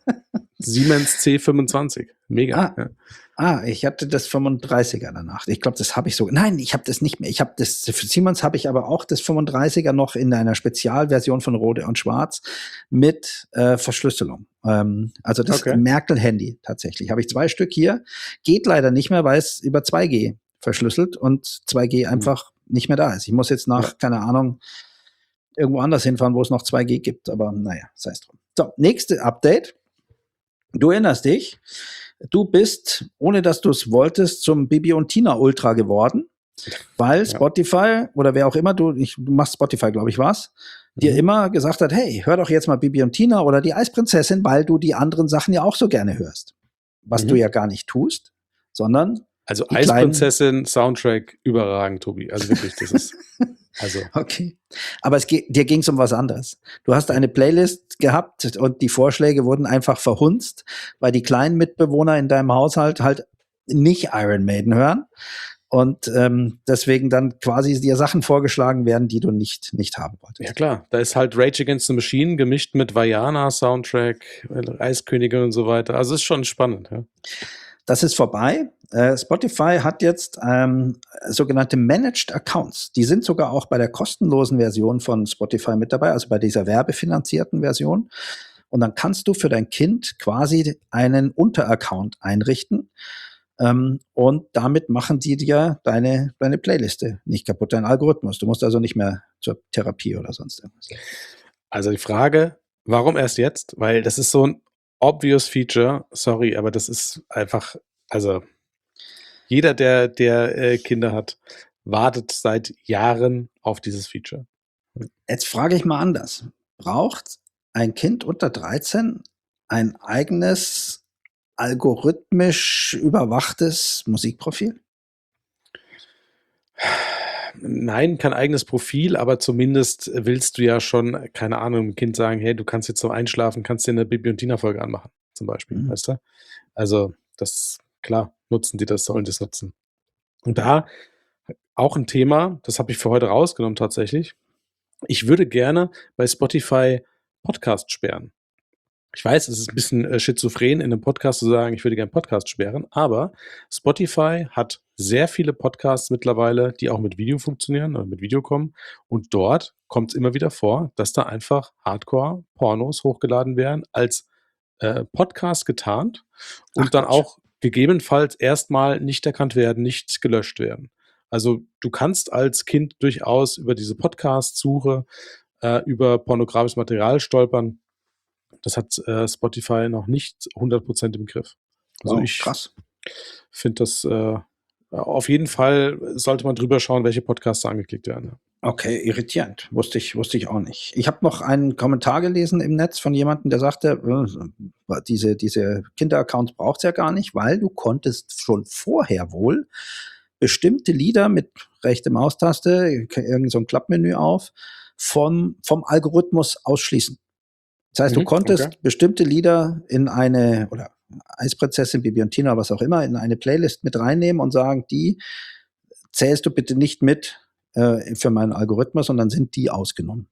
Siemens C25. Mega. Ich hatte das 35er danach. Ich glaube, das habe ich so. Nein, ich habe das nicht mehr. Ich habe das für Siemens habe ich aber auch das 35er noch in einer Spezialversion von Rode und Schwarz mit Verschlüsselung. Also das Merkel-Handy tatsächlich. Habe ich 2 Stück hier. Geht leider nicht mehr, weil es über 2G verschlüsselt und 2G einfach nicht mehr da ist. Ich muss jetzt keine Ahnung, irgendwo anders hinfahren, wo es noch 2G gibt. Aber naja, sei es drum. So, nächste Update. Du erinnerst dich, du bist, ohne dass du es wolltest, zum Bibi und Tina Ultra geworden, weil Spotify oder wer auch immer, du machst Spotify, glaube ich, dir immer gesagt hat, hey, hör doch jetzt mal Bibi und Tina oder die Eisprinzessin, weil du die anderen Sachen ja auch so gerne hörst. Was du ja gar nicht tust, sondern also Eisprinzessin, Soundtrack, überragend, Tobi. Also wirklich, das ist Okay. Aber dir ging es um was anderes. Du hast eine Playlist gehabt und die Vorschläge wurden einfach verhunzt, weil die kleinen Mitbewohner in deinem Haushalt halt nicht Iron Maiden hören und deswegen dann quasi dir Sachen vorgeschlagen werden, die du nicht haben wolltest. Ja klar, da ist halt Rage Against the Machine gemischt mit Vajana Soundtrack, Eiskönigin und so weiter. Also ist schon spannend. Ja. Das ist vorbei. Spotify hat jetzt sogenannte Managed Accounts. Die sind sogar auch bei der kostenlosen Version von Spotify mit dabei, also bei dieser werbefinanzierten Version. Und dann kannst du für dein Kind quasi einen Unteraccount einrichten. Und damit machen die dir deine Playliste nicht kaputt, dein Algorithmus. Du musst also nicht mehr zur Therapie oder sonst irgendwas. Also die Frage, warum erst jetzt? Weil das ist so ein obvious Feature, sorry, aber das ist einfach, also jeder, der Kinder hat, wartet seit Jahren auf dieses Feature. Jetzt frage ich mal anders. Braucht ein Kind unter 13 ein eigenes algorithmisch überwachtes Musikprofil? Nein, kein eigenes Profil, aber zumindest willst du ja schon, keine Ahnung, dem Kind sagen, hey, du kannst jetzt zum Einschlafen, kannst dir eine Bibi und Tina-Folge anmachen, zum Beispiel, weißt du? Also, das, klar, nutzen die das, sollen das nutzen. Und da auch ein Thema, das habe ich für heute rausgenommen tatsächlich, ich würde gerne bei Spotify Podcast sperren. Ich weiß, es ist ein bisschen schizophren, in einem Podcast zu sagen, ich würde gerne Podcast sperren, aber Spotify hat sehr viele Podcasts mittlerweile, die auch mit Video funktionieren oder mit Video kommen. Und dort kommt es immer wieder vor, dass da einfach Hardcore-Pornos hochgeladen werden, als Podcast getarnt und Ach dann Quatsch. auch gegebenenfalls erstmal nicht erkannt werden, nicht gelöscht werden. Also du kannst als Kind durchaus über diese Podcast-Suche über pornografisches Material stolpern. Das hat Spotify noch nicht 100% im Griff. Also Wow, ich krass. finde das auf jeden Fall sollte man drüber schauen, welche Podcasts da angeklickt werden. Okay, irritierend. Wusste ich auch nicht. Ich habe noch einen Kommentar gelesen im Netz von jemandem, der sagte, diese Kinderaccounts braucht es ja gar nicht, weil du konntest schon vorher wohl bestimmte Lieder mit rechte Maustaste, irgend so ein Klappmenü auf, vom Algorithmus ausschließen. Das heißt, du konntest okay. bestimmte Lieder in eine, oder Eisprinzessin, Bibi und Tina, was auch immer, in eine Playlist mit reinnehmen und sagen, die zählst du bitte nicht mit für meinen Algorithmus und dann sind die ausgenommen.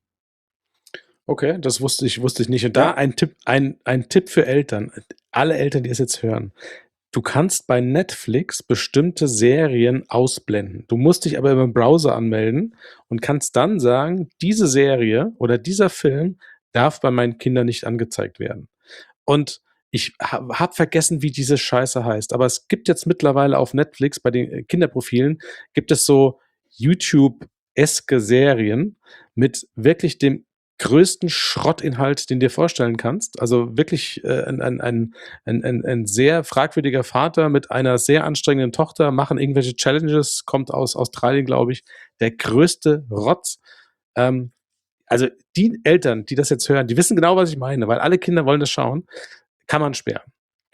Okay, das wusste ich nicht. Und da ein Tipp für Eltern, alle Eltern, die es jetzt hören. Du kannst bei Netflix bestimmte Serien ausblenden. Du musst dich aber im Browser anmelden und kannst dann sagen, diese Serie oder dieser Film darf bei meinen Kindern nicht angezeigt werden. Und ich hab vergessen, wie diese Scheiße heißt. Aber es gibt jetzt mittlerweile auf Netflix, bei den Kinderprofilen, gibt es so YouTube-eske Serien mit wirklich dem größten Schrottinhalt, den du dir vorstellen kannst. Also wirklich ein sehr fragwürdiger Vater mit einer sehr anstrengenden Tochter, machen irgendwelche Challenges, kommt aus Australien, glaube ich. Der größte Rotz. Also die Eltern, die das jetzt hören, die wissen genau, was ich meine, weil alle Kinder wollen das schauen. Kann man sperren.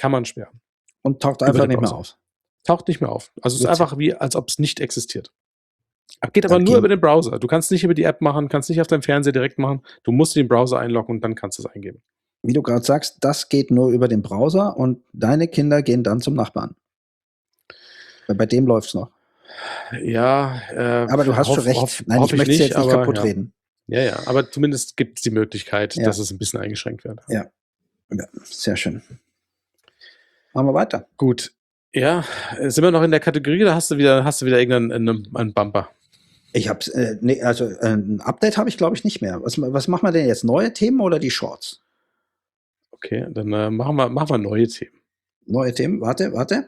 Und taucht Über einfach den nicht mehr Browser. auf. Taucht nicht mehr auf. Also es ist Witzig. einfach wie, als ob es nicht existiert. Geht aber Dann nur gehen- über den Browser. Du kannst nicht über die App machen, kannst nicht auf deinem Fernseher direkt machen. Du musst den Browser einloggen und dann kannst du es eingeben. Wie du gerade sagst, das geht nur über den Browser und deine Kinder gehen dann zum Nachbarn. Weil bei dem läuft's noch. Ja, Aber du hast schon recht. Nein, ich hoffe möchte es jetzt nicht aber kaputt ja. reden. Ja, aber zumindest gibt es die Möglichkeit, Ja. dass es ein bisschen eingeschränkt wird. Ja, sehr schön. Machen wir weiter. Gut. Ja, sind wir noch in der Kategorie oder hast du wieder irgendeinen Bumper? Ich hab's, ein Update habe ich, glaube ich, nicht mehr. Was machen wir denn jetzt? Neue Themen oder die Shorts? Okay, dann machen wir neue Themen. Neue Themen? Warte.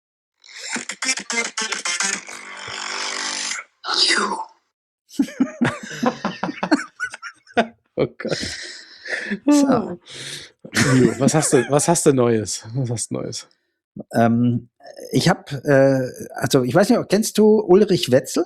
Oh Gott. So. Was hast du Neues? Ich habe, ich weiß nicht, kennst du Ulrich Wetzel?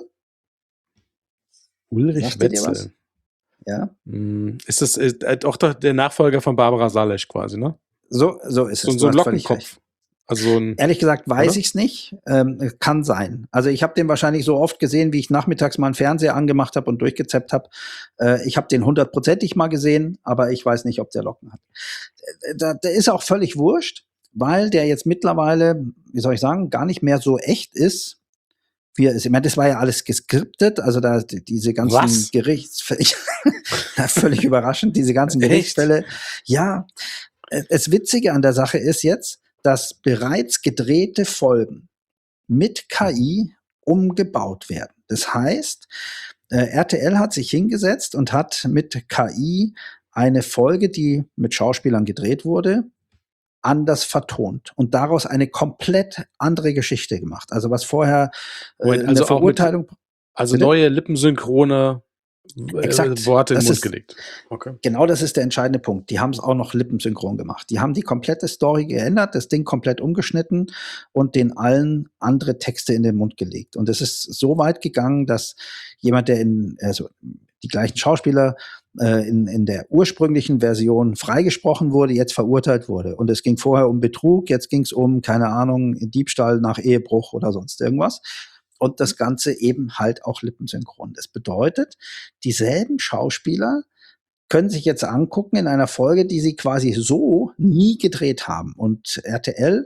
Ulrich Sagt er dir was? Wetzel. Ja. Ist das auch der Nachfolger von Barbara Salesch quasi, ne? So ist es. So ein Du hast völlig Lockenkopf. recht. Also so ein, Ehrlich gesagt weiß Oder? ich es nicht. Kann sein. Also ich habe den wahrscheinlich so oft gesehen, wie ich nachmittags mal einen Fernseher angemacht habe und durchgezappt habe. Ich habe den 100%ig mal gesehen, aber ich weiß nicht, ob der Locken hat. Der ist auch völlig wurscht, weil der jetzt mittlerweile, wie soll ich sagen, gar nicht mehr so echt ist, wie er ist. Ich meine, das war ja alles geskriptet, also da diese ganzen Was? Gerichtsfälle, völlig überraschend, diese ganzen Echt? Gerichtsfälle. Ja, das Witzige an der Sache ist jetzt, dass bereits gedrehte Folgen mit KI umgebaut werden. Das heißt, RTL hat sich hingesetzt und hat mit KI eine Folge, die mit Schauspielern gedreht wurde, anders vertont und daraus eine komplett andere Geschichte gemacht. Also was vorher Moment, eine also auch mit, Verurteilung. also Bitte? neue lippensynchrone Exakt. Worte in den Das Mund ist- gelegt. Okay. Genau, das ist der entscheidende Punkt. Die haben es auch noch lippensynchron gemacht. Die haben die komplette Story geändert, das Ding komplett umgeschnitten und den allen andere Texte in den Mund gelegt. Und es ist so weit gegangen, dass jemand, der die gleichen Schauspieler in der ursprünglichen Version freigesprochen wurde, jetzt verurteilt wurde. Und es ging vorher um Betrug, jetzt ging es um, keine Ahnung, Diebstahl nach Ehebruch oder sonst irgendwas. Und das Ganze eben halt auch lippensynchron. Das bedeutet, dieselben Schauspieler können sich jetzt angucken in einer Folge, die sie quasi so nie gedreht haben. Und RTL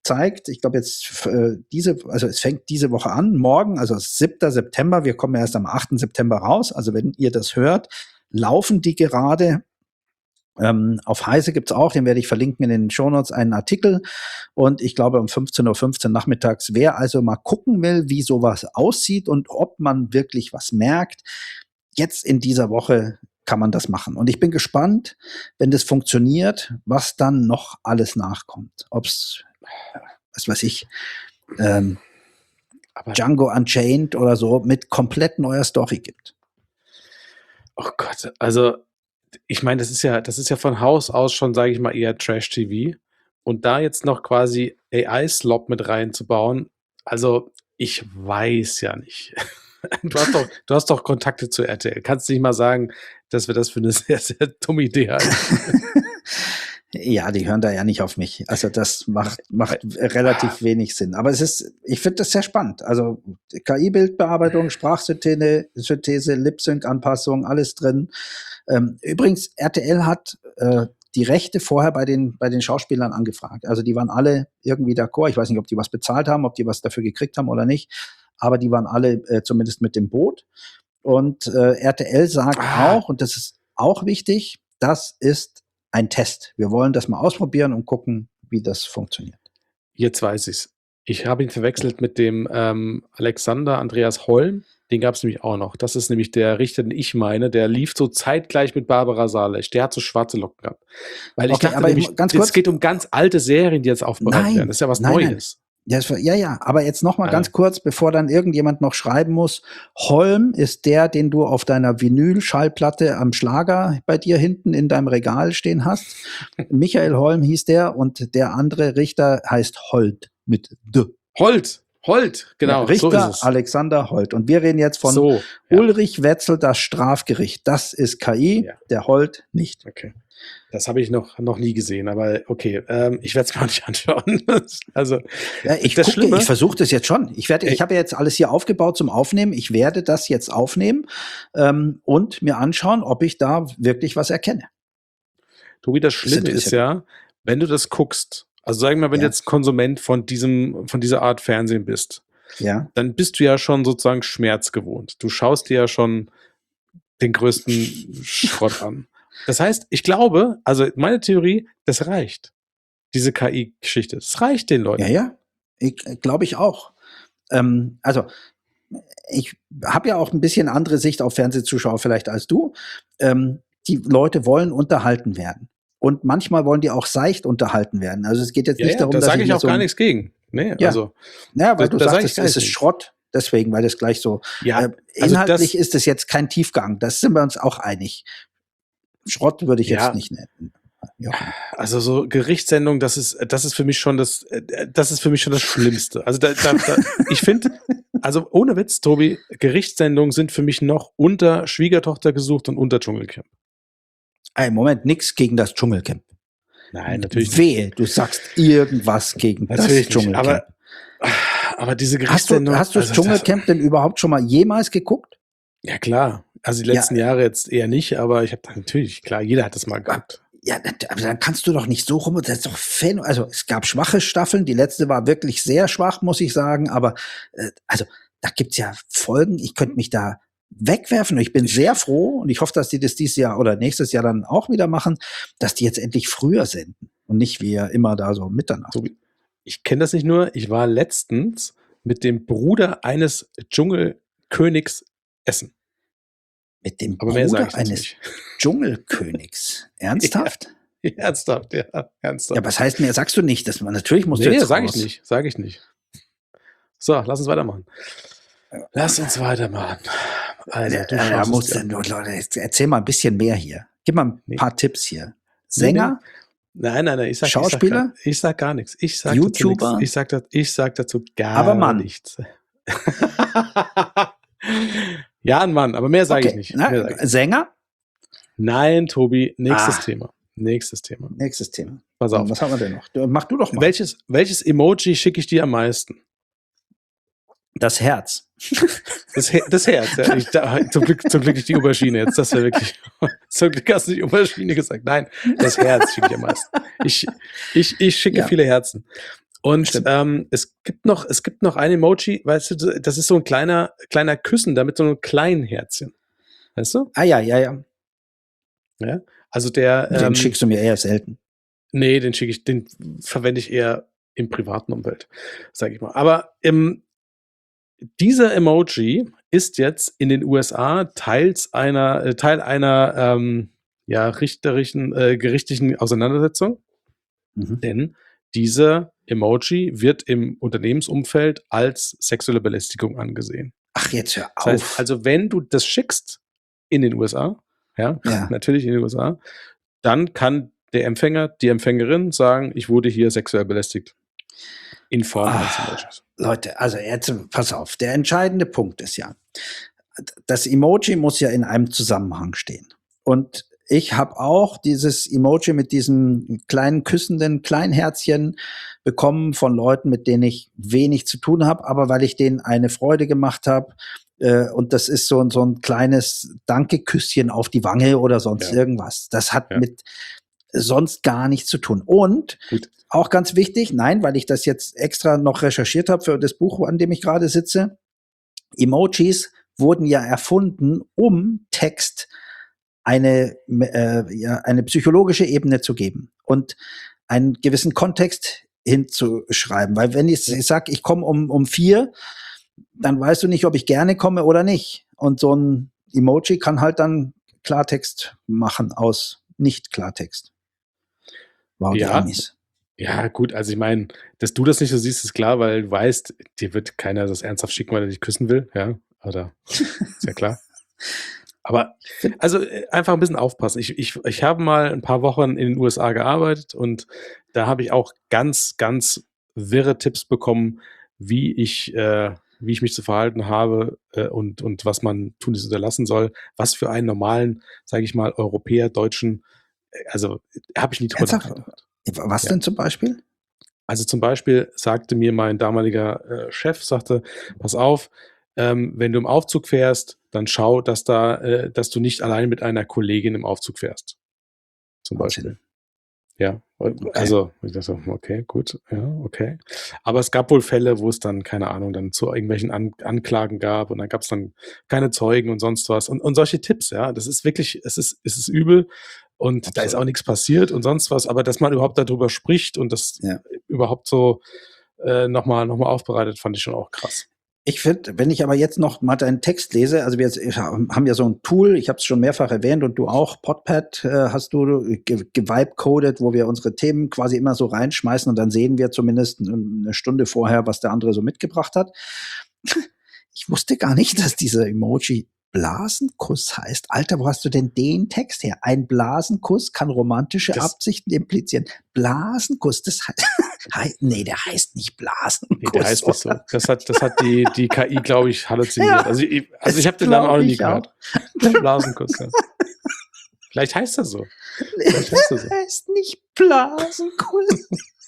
zeigt, ich glaube jetzt also es fängt diese Woche an, morgen, also 7. September, wir kommen erst am 8. September raus, also wenn ihr das hört, laufen die gerade. Auf Heise gibt's auch, den werde ich verlinken in den Shownotes, einen Artikel. Und ich glaube um 15:15 Uhr nachmittags, wer also mal gucken will, wie sowas aussieht und ob man wirklich was merkt, jetzt in dieser Woche kann man das machen. Und ich bin gespannt, wenn das funktioniert, was dann noch alles nachkommt. Ob's, was weiß ich, Aber Django Unchained oder so mit komplett neuer Story gibt. oh Gott, also ich meine, das ist ja von Haus aus schon, sage ich mal, eher Trash-TV. Und da jetzt noch quasi AI-Slop mit reinzubauen, also ich weiß ja nicht. Du hast doch Kontakte zu RTL. Kannst du nicht mal sagen, dass wir das für eine sehr, sehr dumme Idee halten? Ja, die hören da ja nicht auf mich. Also das macht relativ wenig Sinn. Aber ich finde das sehr spannend. Also KI-Bildbearbeitung, Sprachsynthese, Lip-Sync-Anpassung, alles drin. Übrigens, RTL hat die Rechte vorher bei den Schauspielern angefragt. Also die waren alle irgendwie d'accord. Ich weiß nicht, ob die was bezahlt haben, ob die was dafür gekriegt haben oder nicht. Aber die waren alle zumindest mit dem Boot. Und RTL sagt auch, und das ist auch wichtig, das ist ein Test. Wir wollen das mal ausprobieren und gucken, wie das funktioniert. Jetzt weiß ich's. Ich habe ihn verwechselt mit dem Alexander Andreas Holm. Den gab es nämlich auch noch. Das ist nämlich der Richter, den ich meine. Der lief so zeitgleich mit Barbara Salisch. Der hat so schwarze Locken gehabt. Weil ich dachte nämlich, es geht um ganz alte Serien, die jetzt aufbereitet werden. Das ist ja was Neues. Ja, aber jetzt noch mal ganz kurz, bevor dann irgendjemand noch schreiben muss. Holm ist der, den du auf deiner Vinyl-Schallplatte am Schlager bei dir hinten in deinem Regal stehen hast. Michael Holm hieß der und der andere Richter heißt Holt mit D. Holt, genau. Ja, Richter so ist es. Alexander Holt. Und wir reden jetzt von Ulrich Wetzel, das Strafgericht. Das ist KI, der Holt nicht. Okay. Das habe ich noch nie gesehen, aber okay, ich werde es mir auch nicht anschauen. Also, ja, ich versuche das jetzt schon. Ich habe ja jetzt alles hier aufgebaut zum Aufnehmen. Ich werde das jetzt aufnehmen und mir anschauen, ob ich da wirklich was erkenne. Tobi, das Schlimme ist ja, wenn du das guckst, also sagen wir mal, wenn du jetzt Konsument von dieser Art Fernsehen bist, dann bist du ja schon sozusagen Schmerz gewohnt. Du schaust dir ja schon den größten Schrott an. Das heißt, ich glaube, also meine Theorie, das reicht. Diese KI-Geschichte. Das reicht den Leuten. Ja. Glaube ich auch. Also, ich habe ja auch ein bisschen andere Sicht auf Fernsehzuschauer vielleicht als du. Die Leute wollen unterhalten werden. Und manchmal wollen die auch seicht unterhalten werden. Also es geht jetzt nicht darum, da sage ich auch gar nichts gegen. Nee, also. Ja, weil du sagst, es ist Schrott. Deswegen, weil das gleich so. Inhaltlich ist es jetzt kein Tiefgang. Das sind wir uns auch einig. Schrott würde ich jetzt nicht nennen. Ja. Also so Gerichtssendung, das ist für mich schon das Schlimmste. Also ich finde, also ohne Witz, Tobi, Gerichtssendungen sind für mich noch unter Schwiegertochter gesucht und unter Dschungelcamp. Moment, nix gegen das Dschungelcamp. Nein, natürlich Wehe, du sagst irgendwas gegen natürlich das Dschungelcamp. Aber diese Gerichtssendung. Hast du das Dschungelcamp denn überhaupt schon mal jemals geguckt? Ja, klar. Also die letzten Jahre jetzt eher nicht, aber ich habe da natürlich, klar, jeder hat das mal gehabt. Ja, aber dann kannst du doch nicht so rum, das ist doch also es gab schwache Staffeln, die letzte war wirklich sehr schwach, muss ich sagen, aber also da gibt's ja Folgen, ich könnte mich da wegwerfen und ich bin sehr froh und ich hoffe, dass die das dieses Jahr oder nächstes Jahr dann auch wieder machen, dass die jetzt endlich früher senden und nicht wie immer da so Mitternacht. Ich kenne das nicht nur, ich war letztens mit dem Bruder eines Dschungelkönigs essen. Mit dem Bruder eines Dschungelkönigs. Ernsthaft? Ja, ernsthaft. Ja, was heißt mehr? Sagst du nicht, dass man natürlich muss. Nee, sag ich nicht. So, lass uns weitermachen. Also, Leute, erzähl mal ein bisschen mehr hier. Gib mal ein paar Tipps hier. Sänger? Nein, Schauspieler? Ich sag gar nichts. YouTuber? Ich sag dazu gar nichts. Ja, ein Mann, aber mehr sage ich nicht. Sänger? Nein, Tobi, nächstes Thema. Pass auf. Was haben wir denn noch? Mach du doch mal. Welches Emoji schicke ich dir am meisten? Das Herz. Das Herz, ja. Zum Glück nicht die Aubergine jetzt. Das wäre wirklich. Zum Glück hast du die Aubergine gesagt. Nein, das Herz schicke ich am meisten. Ich schicke viele Herzen. Und es gibt noch ein Emoji, weißt du, das ist so ein kleiner Küssender mit so einem kleinen Herzchen. Weißt du? Ja. Ja. Also Den schickst du mir eher selten. Nee, den verwende ich eher im privaten Umfeld, sage ich mal. Aber dieser Emoji ist jetzt in den USA Teil einer gerichtlichen Auseinandersetzung, denn dieser Emoji wird im Unternehmensumfeld als sexuelle Belästigung angesehen. Ach, jetzt hör auf. Das heißt, also wenn du das schickst in den USA, ja, natürlich in den USA, dann kann der Empfänger, die Empfängerin sagen, ich wurde hier sexuell belästigt. In Form eines Emojis. Leute, also jetzt pass auf, der entscheidende Punkt ist ja, das Emoji muss ja in einem Zusammenhang stehen. Und ich habe auch dieses Emoji mit diesem kleinen küssenden Kleinherzchen bekommen von Leuten, mit denen ich wenig zu tun habe, aber weil ich denen eine Freude gemacht habe. Und das ist so ein kleines Danke-Küsschen auf die Wange oder sonst irgendwas. Das hat mit sonst gar nichts zu tun. Und auch ganz wichtig, weil ich das jetzt extra noch recherchiert habe für das Buch, an dem ich gerade sitze, Emojis wurden ja erfunden, um Text eine psychologische Ebene zu geben und einen gewissen Kontext hinzuschreiben. Weil wenn ich sage, ich komme um 4, dann weißt du nicht, ob ich gerne komme oder nicht. Und so ein Emoji kann halt dann Klartext machen aus Nicht-Klartext. Wow, die Amis. Ja, gut, also ich meine, dass du das nicht so siehst, ist klar, weil du weißt, dir wird keiner das ernsthaft schicken, weil er dich küssen will, ja, oder ist ja klar. Aber also einfach ein bisschen aufpassen. Ich habe mal ein paar Wochen in den USA gearbeitet und da habe ich auch ganz, ganz wirre Tipps bekommen, wie ich mich zu verhalten habe und was man tunlichst unterlassen soll, was für einen normalen, sage ich mal, Europäer, Deutschen, also habe ich nie drüber nachgedacht. Was denn zum Beispiel? Also zum Beispiel sagte mir mein damaliger Chef, pass auf, wenn du im Aufzug fährst, dann schau, dass du nicht allein mit einer Kollegin im Aufzug fährst. Zum Beispiel. Ja, also ich dachte, okay, gut, ja, okay. Aber es gab wohl Fälle, wo es dann, keine Ahnung, dann zu irgendwelchen Anklagen gab und dann gab es dann keine Zeugen und sonst was. Und solche Tipps, ja, das ist wirklich, es ist übel und absolut. Da ist auch nichts passiert und sonst was, aber dass man überhaupt darüber spricht und das überhaupt so nochmal aufbereitet, fand ich schon auch krass. Ich finde, wenn ich aber jetzt noch mal deinen Text lese, also wir haben ja so ein Tool, ich habe es schon mehrfach erwähnt und du auch, Podpad hast du gevibe-coded, wo wir unsere Themen quasi immer so reinschmeißen und dann sehen wir zumindest eine Stunde vorher, was der andere so mitgebracht hat. Ich wusste gar nicht, dass dieser Emoji Blasenkuss heißt. Alter, wo hast du denn den Text her? Ein Blasenkuss kann romantische Absichten implizieren. Blasenkuss, das heißt, nee, der heißt nicht Blasenkuss. Nee, der heißt nicht so. Das hat die KI, glaube ich, halluziniert. Ja, also ich habe den Namen auch noch nie gehört. Blasenkuss, ja. Vielleicht heißt er so. Der heißt nicht Blasenkuss.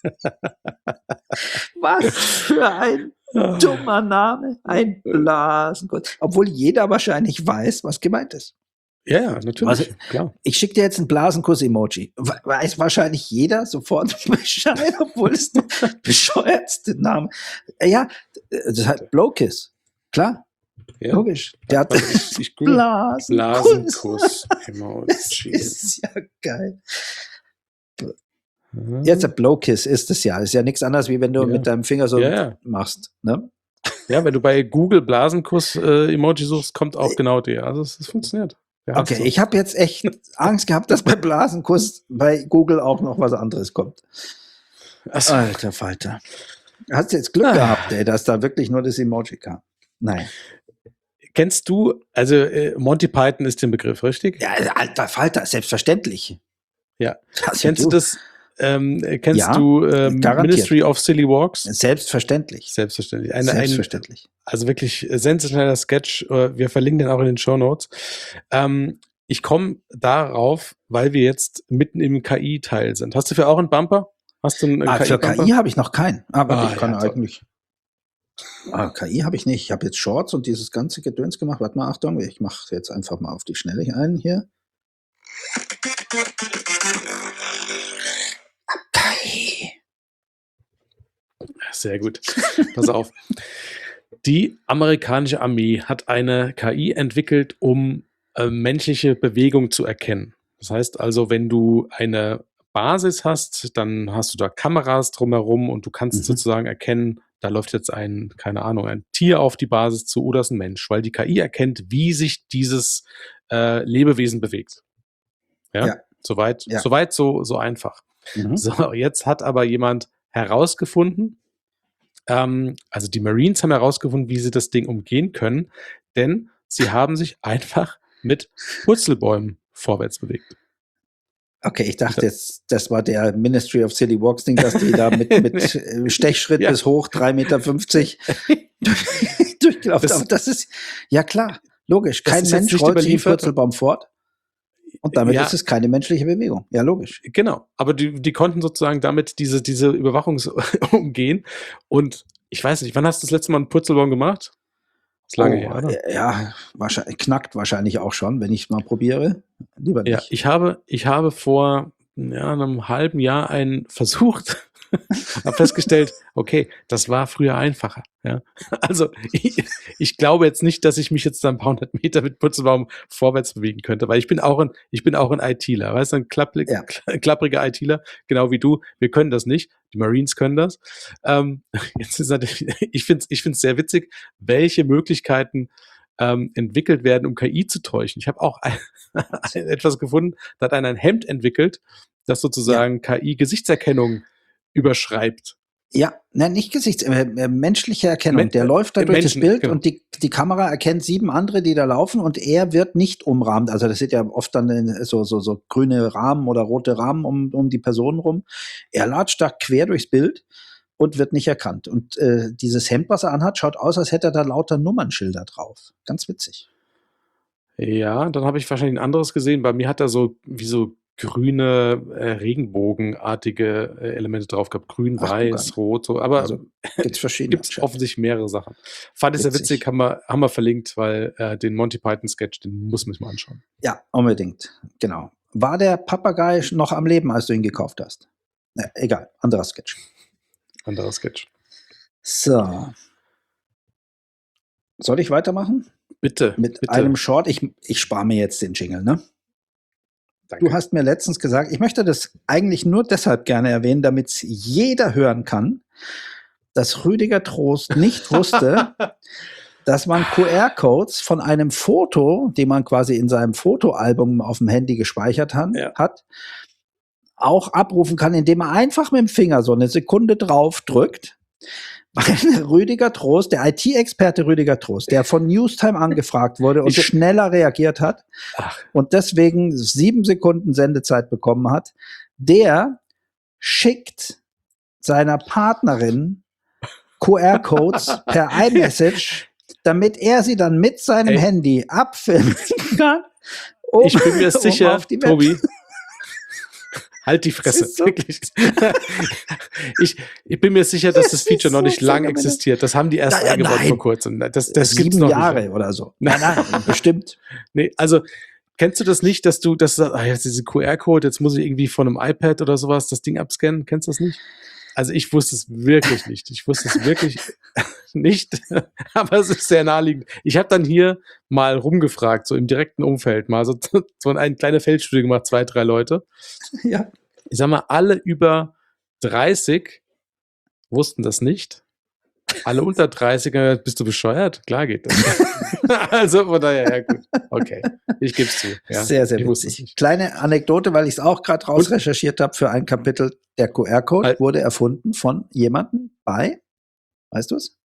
Was für ein dummer Name. Ein Blasenkuss. Obwohl jeder wahrscheinlich weiß, was gemeint ist. Ja, natürlich. Also, klar. Ich schicke dir jetzt ein Blasenkuss-Emoji. Weiß wahrscheinlich jeder sofort Bescheid, obwohl es der bescheuertste Name. Ja, das heißt Blowkiss. Klar. Ja. Logisch. Der hat Blasenkuss-Emoji. Das ist ja geil. Jetzt der Blowkiss ist es ja. Ist ja nichts anderes, wie wenn du mit deinem Finger so machst. Ne? Ja, wenn du bei Google Blasenkuss-Emoji suchst, kommt auch genau der. Also es funktioniert. Ja, okay, ich habe jetzt echt Angst gehabt, dass bei Blasenkuss bei Google auch noch was anderes kommt. So. Alter Falter. Hast du jetzt Glück gehabt, dass da wirklich nur das Emoji kam? Nein. Kennst du, also Monty Python ist der Begriff, richtig? Ja, alter Falter, selbstverständlich. Ja. Kennst du das? Kennst du Ministry of Silly Walks? Selbstverständlich. Selbstverständlich. Also wirklich sensationeller Sketch. Wir verlinken den auch in den Shownotes. Ich komme darauf, weil wir jetzt mitten im KI-Teil sind. Hast du für auch einen Bumper? Hast du einen für KI habe ich noch keinen. Aber ich kann eigentlich. KI habe ich nicht. Ich habe jetzt Shorts und dieses ganze Gedöns gemacht. Warte mal, Achtung, ich mache jetzt einfach mal auf die Schnelle ein hier. KI. Sehr gut. Pass auf. Die amerikanische Armee hat eine KI entwickelt, um menschliche Bewegung zu erkennen. Das heißt also, wenn du eine Basis hast, dann hast du da Kameras drumherum und du kannst sozusagen erkennen, da läuft jetzt keine Ahnung, ein Tier auf die Basis zu oder ist ein Mensch, weil die KI erkennt, wie sich dieses Lebewesen bewegt. Ja. Soweit so einfach. So, jetzt hat aber jemand herausgefunden, also die Marines haben herausgefunden, wie sie das Ding umgehen können, denn sie haben sich einfach mit Purzelbäumen vorwärts bewegt. Okay, ich dachte jetzt, das war der Ministry of City Walks Ding, dass die da mit Stechschritt bis hoch 3,50 Meter durchgelaufen sind. Aber das ist, ja klar, logisch. Kein Mensch rollt sich einen Purzelbaum fort. Und damit ist es keine menschliche Bewegung. Ja, logisch. Genau, aber die konnten sozusagen damit diese Überwachung umgehen. Und ich weiß nicht, wann hast du das letzte Mal einen Purzelbaum gemacht? Das ist lange her, oder? Ja, knackt wahrscheinlich auch schon, wenn ich es mal probiere. Lieber nicht. Ja, ich habe vor einem halben Jahr einen versucht, habe festgestellt, okay, das war früher einfacher. Ja? Also ich glaube jetzt nicht, dass ich mich jetzt da ein paar hundert Meter mit Purzelbaum vorwärts bewegen könnte, weil ich bin auch ein ITler, weißt du, ein klappriger ITler, genau wie du. Wir können das nicht. Die Marines können das. Jetzt ist natürlich, ich finde es sehr witzig, welche Möglichkeiten entwickelt werden, um KI zu täuschen. Ich habe auch etwas gefunden, da hat einer ein Hemd entwickelt, das sozusagen KI-Gesichtserkennung überschreibt. Ja, nicht menschliche Erkennung. Der läuft da durch das Bild und die Kamera erkennt 7 andere, die da laufen und er wird nicht umrahmt. Also das sind ja oft dann so grüne Rahmen oder rote Rahmen um die Person rum. Er latscht da quer durchs Bild und wird nicht erkannt. Und dieses Hemd, was er anhat, schaut aus, als hätte er da lauter Nummernschilder drauf. Ganz witzig. Ja, dann habe ich wahrscheinlich ein anderes gesehen. Bei mir hat er so grüne, regenbogenartige Elemente drauf gehabt. Grün, weiß, rot, so. Aber also, gibt's offensichtlich mehrere Sachen. Fand ich sehr witzig, haben wir verlinkt, weil den Monty Python-Sketch, den muss man sich mal anschauen. Ja, unbedingt. Genau. War der Papagei noch am Leben, als du ihn gekauft hast? Na, egal, anderer Sketch. So. Soll ich weitermachen? Bitte. Mit einem Short. Ich spare mir jetzt den Jingle, ne? Danke. Du hast mir letztens gesagt, ich möchte das eigentlich nur deshalb gerne erwähnen, damit es jeder hören kann, dass Rüdiger Trost nicht wusste, dass man QR-Codes von einem Foto, den man quasi in seinem Fotoalbum auf dem Handy gespeichert hat, auch abrufen kann, indem man einfach mit dem Finger so eine Sekunde drauf drückt. Weil Rüdiger Trost, der IT-Experte Rüdiger Trost, der von Newstime angefragt wurde und schneller reagiert hat und deswegen 7 Sekunden Sendezeit bekommen hat, der schickt seiner Partnerin QR-Codes per iMessage, damit er sie dann mit seinem Handy abfilmen kann. Ich bin mir sicher, Tobi, halt die Fresse, wirklich. Ich bin mir sicher, dass das Feature noch nicht lang existiert. Das haben die erst eingebaut vor kurzem. Das 7 Jahre oder so. Nein, bestimmt. Nee, also kennst du das nicht, dass du sagst, jetzt diese QR-Code, jetzt muss ich irgendwie von einem iPad oder sowas das Ding abscannen? Kennst du das nicht? Also ich wusste es wirklich nicht. Nicht, aber es ist sehr naheliegend. Ich habe dann hier mal rumgefragt, so im direkten Umfeld, mal so eine kleine Feldstudie gemacht, 2, 3 Leute. Ja. Ich sag mal, alle über 30 wussten das nicht. Alle unter 30, bist du bescheuert? Klar geht das. Also von daher, ja gut. Okay, ich gebe es zu. Ja, sehr, sehr witzig. Kleine Anekdote, weil ich es auch gerade rausrecherchiert habe für ein Kapitel. Der QR-Code wurde erfunden von jemandem bei, weißt du es?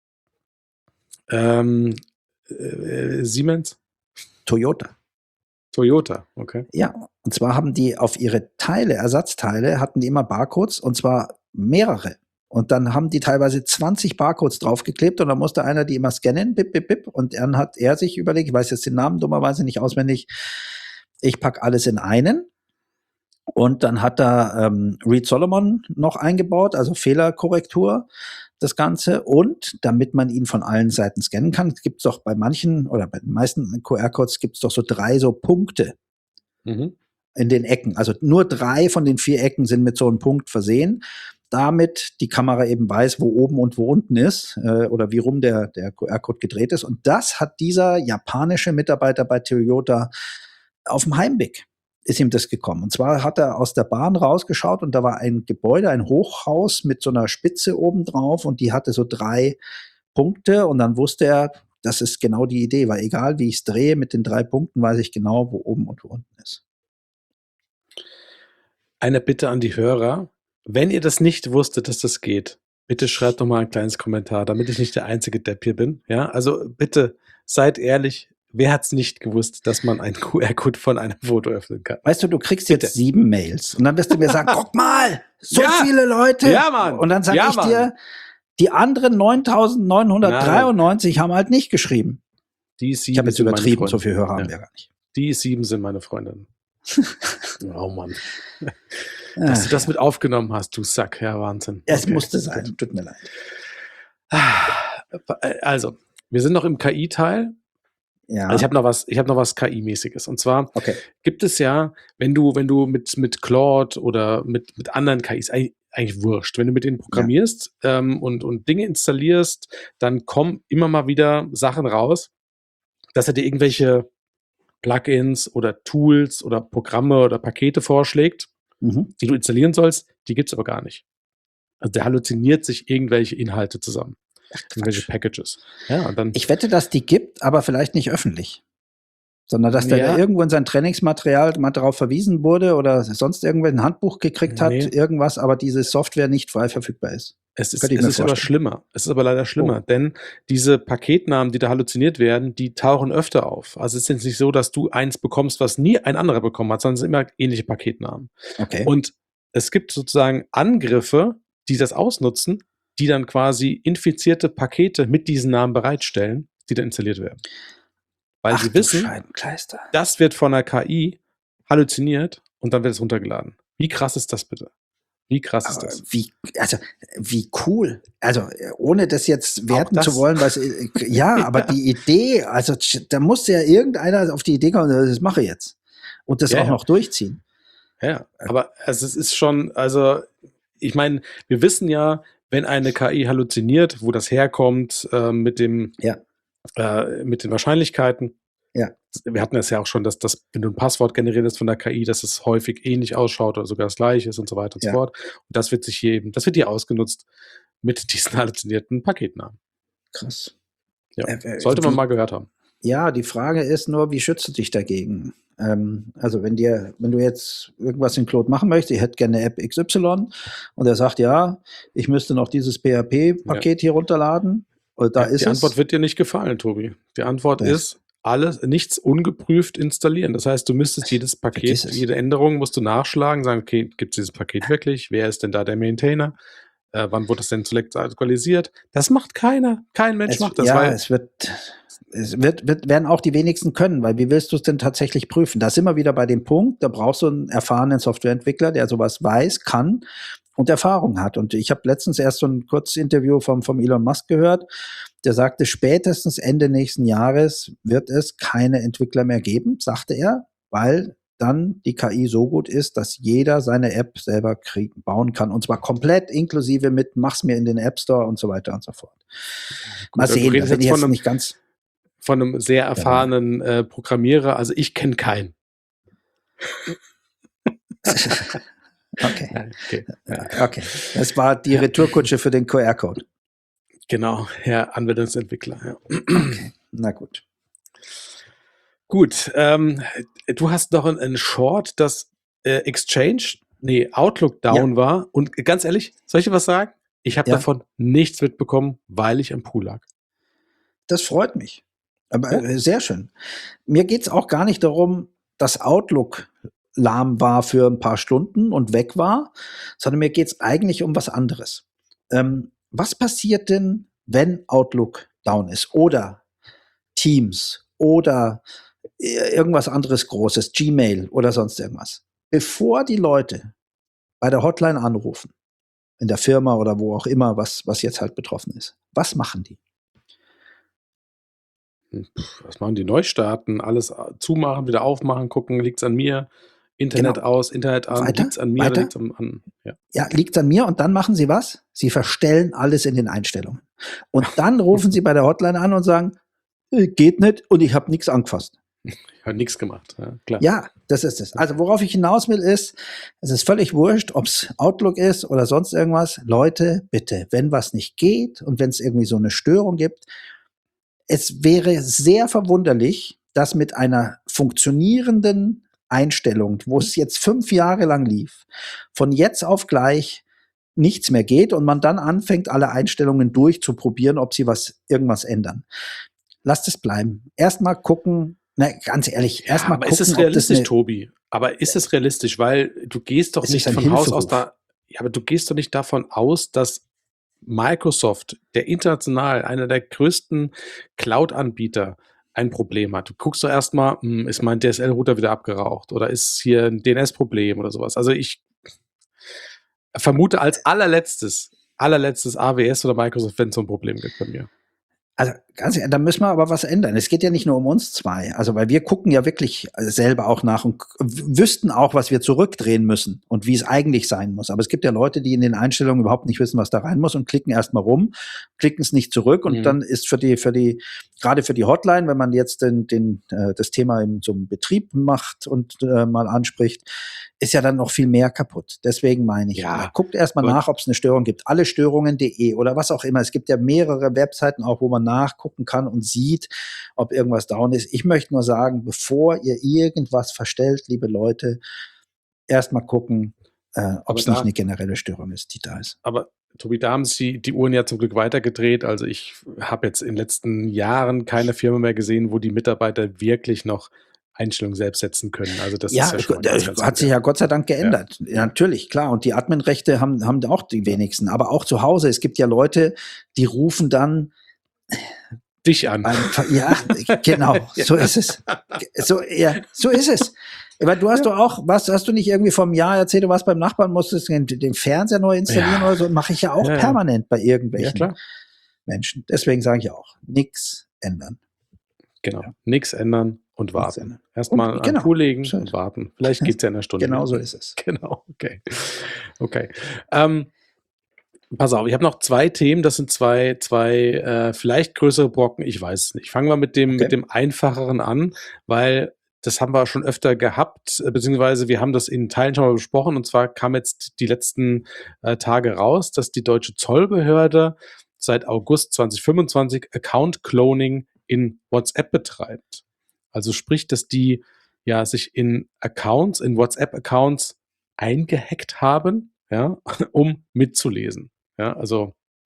Siemens? Toyota, okay. Ja, und zwar haben die auf ihre Ersatzteile, hatten die immer Barcodes und zwar mehrere. Und dann haben die teilweise 20 Barcodes draufgeklebt und dann musste einer die immer scannen, bip, bip, bip. Und dann hat er sich überlegt, ich weiß jetzt den Namen dummerweise nicht auswendig, ich packe alles in einen. Und dann hat da Reed Solomon noch eingebaut, also Fehlerkorrektur, das Ganze. Und damit man ihn von allen Seiten scannen kann, gibt es doch bei manchen oder bei den meisten QR-Codes gibt es doch so 3 so Punkte. in den Ecken. Also nur 3 von den 4 Ecken sind mit so einem Punkt versehen, damit die Kamera eben weiß, wo oben und wo unten ist oder wie rum der QR-Code gedreht ist. Und das hat dieser japanische Mitarbeiter bei Toyota auf dem Heimweg ist ihm das gekommen. Und zwar hat er aus der Bahn rausgeschaut und da war ein Gebäude, ein Hochhaus mit so einer Spitze oben drauf und die hatte so 3 Punkte und dann wusste er, das ist genau die Idee, weil egal wie ich es drehe, mit den 3 Punkten weiß ich genau, wo oben und wo unten ist. Eine Bitte an die Hörer, wenn ihr das nicht wusstet, dass das geht, bitte schreibt doch mal ein kleines Kommentar, damit ich nicht der einzige Depp hier bin. Ja, also bitte seid ehrlich. Wer hat es nicht gewusst, dass man einen QR-Code von einem Foto öffnen kann? Weißt du, du kriegst jetzt 7 Mails und dann wirst du mir sagen, guck mal, so viele Leute. Ja, Mann. Und dann sage ich dir, die anderen 9.993 haben halt nicht geschrieben. Die 7 ich habe jetzt übertrieben, so viele Hörer haben wir gar nicht. Die 7 sind meine Freundinnen. Oh Mann. Dass du das mit aufgenommen hast, du Sack. Ja, Wahnsinn. Es musste sein, tut mir leid. Also, wir sind noch im KI-Teil. Ja. Also ich habe noch was KI-mäßiges. Und zwar gibt es ja, wenn du mit Claude oder mit anderen KIs, eigentlich wurscht, wenn du mit denen programmierst und Dinge installierst, dann kommen immer mal wieder Sachen raus, dass er dir irgendwelche Plugins oder Tools oder Programme oder Pakete vorschlägt, die du installieren sollst, die gibt es aber gar nicht. Also der halluziniert sich irgendwelche Inhalte zusammen. Irgendwelche Packages. Ja, und dann ich wette, dass die gibt, aber vielleicht nicht öffentlich. Sondern dass der irgendwo in sein Trainingsmaterial mal darauf verwiesen wurde oder sonst irgendwo ein Handbuch gekriegt hat, irgendwas, aber diese Software nicht frei verfügbar ist. Es ist aber schlimmer. Es ist aber leider schlimmer, denn diese Paketnamen, die da halluziniert werden, die tauchen öfter auf. Also es ist jetzt nicht so, dass du eins bekommst, was nie ein anderer bekommen hat, sondern es sind immer ähnliche Paketnamen. Okay. Und es gibt sozusagen Angriffe, die das ausnutzen, die dann quasi infizierte Pakete mit diesen Namen bereitstellen, die dann installiert werden. Weil sie wissen, das wird von der KI halluziniert und dann wird es runtergeladen. Wie krass ist das bitte? Wie krass ist das? Wie cool. Also, ohne das jetzt werten zu wollen, aber die Idee, also da muss ja irgendeiner auf die Idee kommen, das mache ich jetzt. Und das auch noch durchziehen. Ja, aber also es ist schon, also ich meine, wir wissen ja, wenn eine KI halluziniert, wo das herkommt, mit den Wahrscheinlichkeiten. Ja. Wir hatten es ja auch schon, dass wenn du ein Passwort generierst von der KI, dass es häufig ähnlich ausschaut oder sogar das gleiche ist und so weiter und so fort. Und das wird hier ausgenutzt mit diesen halluzinierten Paketnamen. Krass. Ja. Sollte man mal gehört haben. Ja, die Frage ist nur, wie schützt du dich dagegen? Also wenn du jetzt irgendwas in Claude machen möchtest, ich hätte gerne eine App XY und er sagt, ja, ich müsste noch dieses PHP-Paket hier runterladen. Und die Antwort wird dir nicht gefallen, Tobi. Die Antwort ist, nichts ungeprüft installieren. Das heißt, du müsstest jedes Paket, jede Änderung musst du nachschlagen, sagen, okay, gibt es dieses Paket wirklich? Wer ist denn da der Maintainer? Wann wurde das denn zuletzt aktualisiert? Das macht keiner. Kein Mensch macht das. Ja, werden auch die wenigsten können, weil wie willst du es denn tatsächlich prüfen? Da sind wir wieder bei dem Punkt, da brauchst du einen erfahrenen Softwareentwickler, der sowas weiß, kann und Erfahrung hat. Und ich habe letztens erst so ein kurzes Interview vom Elon Musk gehört, der sagte, spätestens Ende nächsten Jahres wird es keine Entwickler mehr geben, sagte er, weil dann die KI so gut ist, dass jeder seine App selber bauen kann. Und zwar komplett inklusive mit, mach's mir in den App Store und so weiter und so fort. Mal sehen, das bin ich jetzt nicht ganz... Von einem sehr erfahrenen Programmierer, also ich kenne keinen. Okay. Das war die Retourkutsche für den QR-Code. Genau, Herr Anwendungsentwickler. Ja. Okay. Na gut. Gut, du hast noch einen Short, dass Outlook down war. Und ganz ehrlich, soll ich dir was sagen? Ich habe davon nichts mitbekommen, weil ich am Pool lag. Das freut mich. Aber sehr schön. Mir geht es auch gar nicht darum, dass Outlook lahm war für ein paar Stunden und weg war, sondern mir geht es eigentlich um was anderes. Was passiert denn, wenn Outlook down ist? Oder Teams oder irgendwas anderes Großes, Gmail oder sonst irgendwas. Bevor die Leute bei der Hotline anrufen, in der Firma oder wo auch immer, was jetzt halt betroffen ist, was machen die? Was machen die? Neustarten, alles zumachen, wieder aufmachen, gucken, liegt's an mir? Internet aus, Internet an, Weiter? liegt's an mir, Weiter? liegt's an, ja. Ja, liegt an mir und dann machen Sie was? Sie verstellen alles in den Einstellungen. Und dann rufen Sie bei der Hotline an und sagen, geht nicht und ich habe nichts angefasst. Ich habe nichts gemacht, ja, klar. Ja, das ist es. Also worauf ich hinaus will ist, es ist völlig wurscht, ob es Outlook ist oder sonst irgendwas. Leute, bitte, wenn was nicht geht und wenn es irgendwie so eine Störung gibt, es wäre sehr verwunderlich, dass mit einer funktionierenden Einstellung, wo es jetzt 5 Jahre lang lief, von jetzt auf gleich nichts mehr geht und man dann anfängt, alle Einstellungen durchzuprobieren, ob sie irgendwas ändern. Lasst es bleiben. Erstmal gucken, ganz ehrlich, erstmal aber gucken, ist es realistisch, Tobi? Aber ist es realistisch? Weil du gehst doch Es nicht ist ein von Haus aus Hilferuf. ja, aber du gehst doch nicht davon aus, dass Microsoft, der international einer der größten Cloud-Anbieter, ein Problem hat. Du guckst doch erstmal, ist mein DSL-Router wieder abgeraucht oder ist hier ein DNS-Problem oder sowas. Also ich vermute als allerletztes AWS oder Microsoft, wenn es so ein Problem gibt bei mir. Also ganz ehrlich, da müssen wir aber was ändern. Es geht ja nicht nur um uns zwei. Also weil wir gucken ja wirklich selber auch nach und wüssten auch, was wir zurückdrehen müssen und wie es eigentlich sein muss. Aber es gibt ja Leute, die in den Einstellungen überhaupt nicht wissen, was da rein muss und klicken erstmal rum, klicken es nicht zurück und dann ist gerade für die Hotline, wenn man jetzt das Thema in so einem Betrieb macht und mal anspricht, ist ja dann noch viel mehr kaputt. Deswegen meine ich, guckt erstmal nach, ob es eine Störung gibt. Allestörungen.de oder was auch immer. Es gibt ja mehrere Webseiten auch, wo man nachgucken kann und sieht, ob irgendwas down ist. Ich möchte nur sagen, bevor ihr irgendwas verstellt, liebe Leute, erstmal gucken, ob es nicht eine generelle Störung ist, die da ist. Aber Tobi, da haben sich die Uhren ja zum Glück weitergedreht. Also ich habe jetzt in den letzten Jahren keine Firma mehr gesehen, wo die Mitarbeiter wirklich noch Einstellungen selbst setzen können. Also das ist ja schon hat sich ja Gott sei Dank geändert. Ja, natürlich, klar. Und die Adminrechte haben auch die wenigsten. Aber auch zu Hause, es gibt ja Leute, die rufen dann dich an. Ja, genau. So ist es. So ist es. Aber du hast doch auch, hast du nicht irgendwie vom Jahr erzählt, du warst beim Nachbarn, musstest den Fernseher neu installieren oder so? Mache ich ja auch permanent bei irgendwelchen Menschen. Deswegen sage ich auch, nichts ändern. Genau, nichts ändern und warten. Erstmal an Tour legen und warten. Vielleicht geht es ja in einer Stunde. Genau so ist es. Genau, okay. Pass auf, ich habe noch 2 Themen. Das sind zwei vielleicht größere Brocken. Ich weiß es nicht. Fangen wir mit dem Einfacheren an, weil das haben wir schon öfter gehabt, beziehungsweise wir haben das in Teilen schon mal besprochen. Und zwar kam jetzt die letzten Tage raus, dass die deutsche Zollbehörde seit August 2025 Account-Cloning in WhatsApp betreibt. Also sprich, dass die sich in WhatsApp-Accounts eingehackt haben, um mitzulesen. Ja, also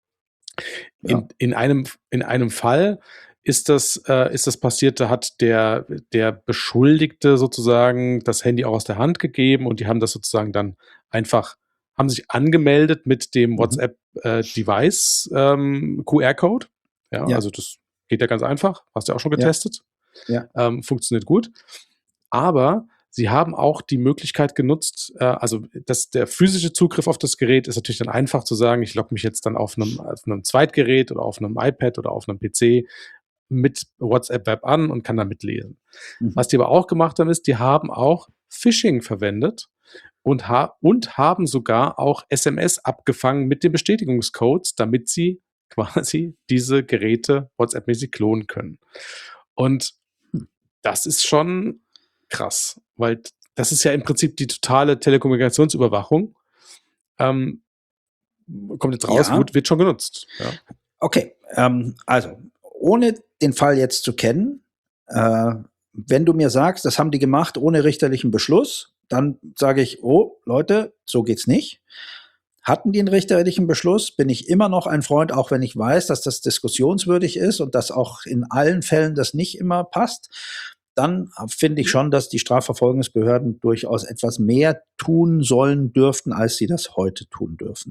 in einem Fall ist das passiert, da hat der Beschuldigte sozusagen das Handy auch aus der Hand gegeben und die haben das sozusagen dann haben sich angemeldet mit dem WhatsApp-Device QR-Code. Ja, also das geht ja ganz einfach, hast du ja auch schon getestet. Ja. Funktioniert gut. Aber sie haben auch die Möglichkeit genutzt, der physische Zugriff auf das Gerät ist natürlich dann einfach zu sagen, ich logge mich jetzt dann auf einem Zweitgerät oder auf einem iPad oder auf einem PC mit WhatsApp Web an und kann da mitlesen. Was die aber auch gemacht haben, ist, die haben auch Phishing verwendet und haben sogar auch SMS abgefangen mit den Bestätigungscodes, damit sie quasi diese Geräte WhatsApp-mäßig klonen können. Und das ist schon krass, weil das ist ja im Prinzip die totale Telekommunikationsüberwachung. Kommt jetzt raus, wird schon genutzt. Ja. Okay, also ohne den Fall jetzt zu kennen, wenn du mir sagst, das haben die gemacht ohne richterlichen Beschluss, dann sage ich, oh Leute, so geht's nicht. Hatten die einen richterlichen Beschluss, bin ich immer noch ein Freund, auch wenn ich weiß, dass das diskussionswürdig ist und dass auch in allen Fällen das nicht immer passt. Dann finde ich schon, dass die Strafverfolgungsbehörden durchaus etwas mehr tun sollen dürften, als sie das heute tun dürfen.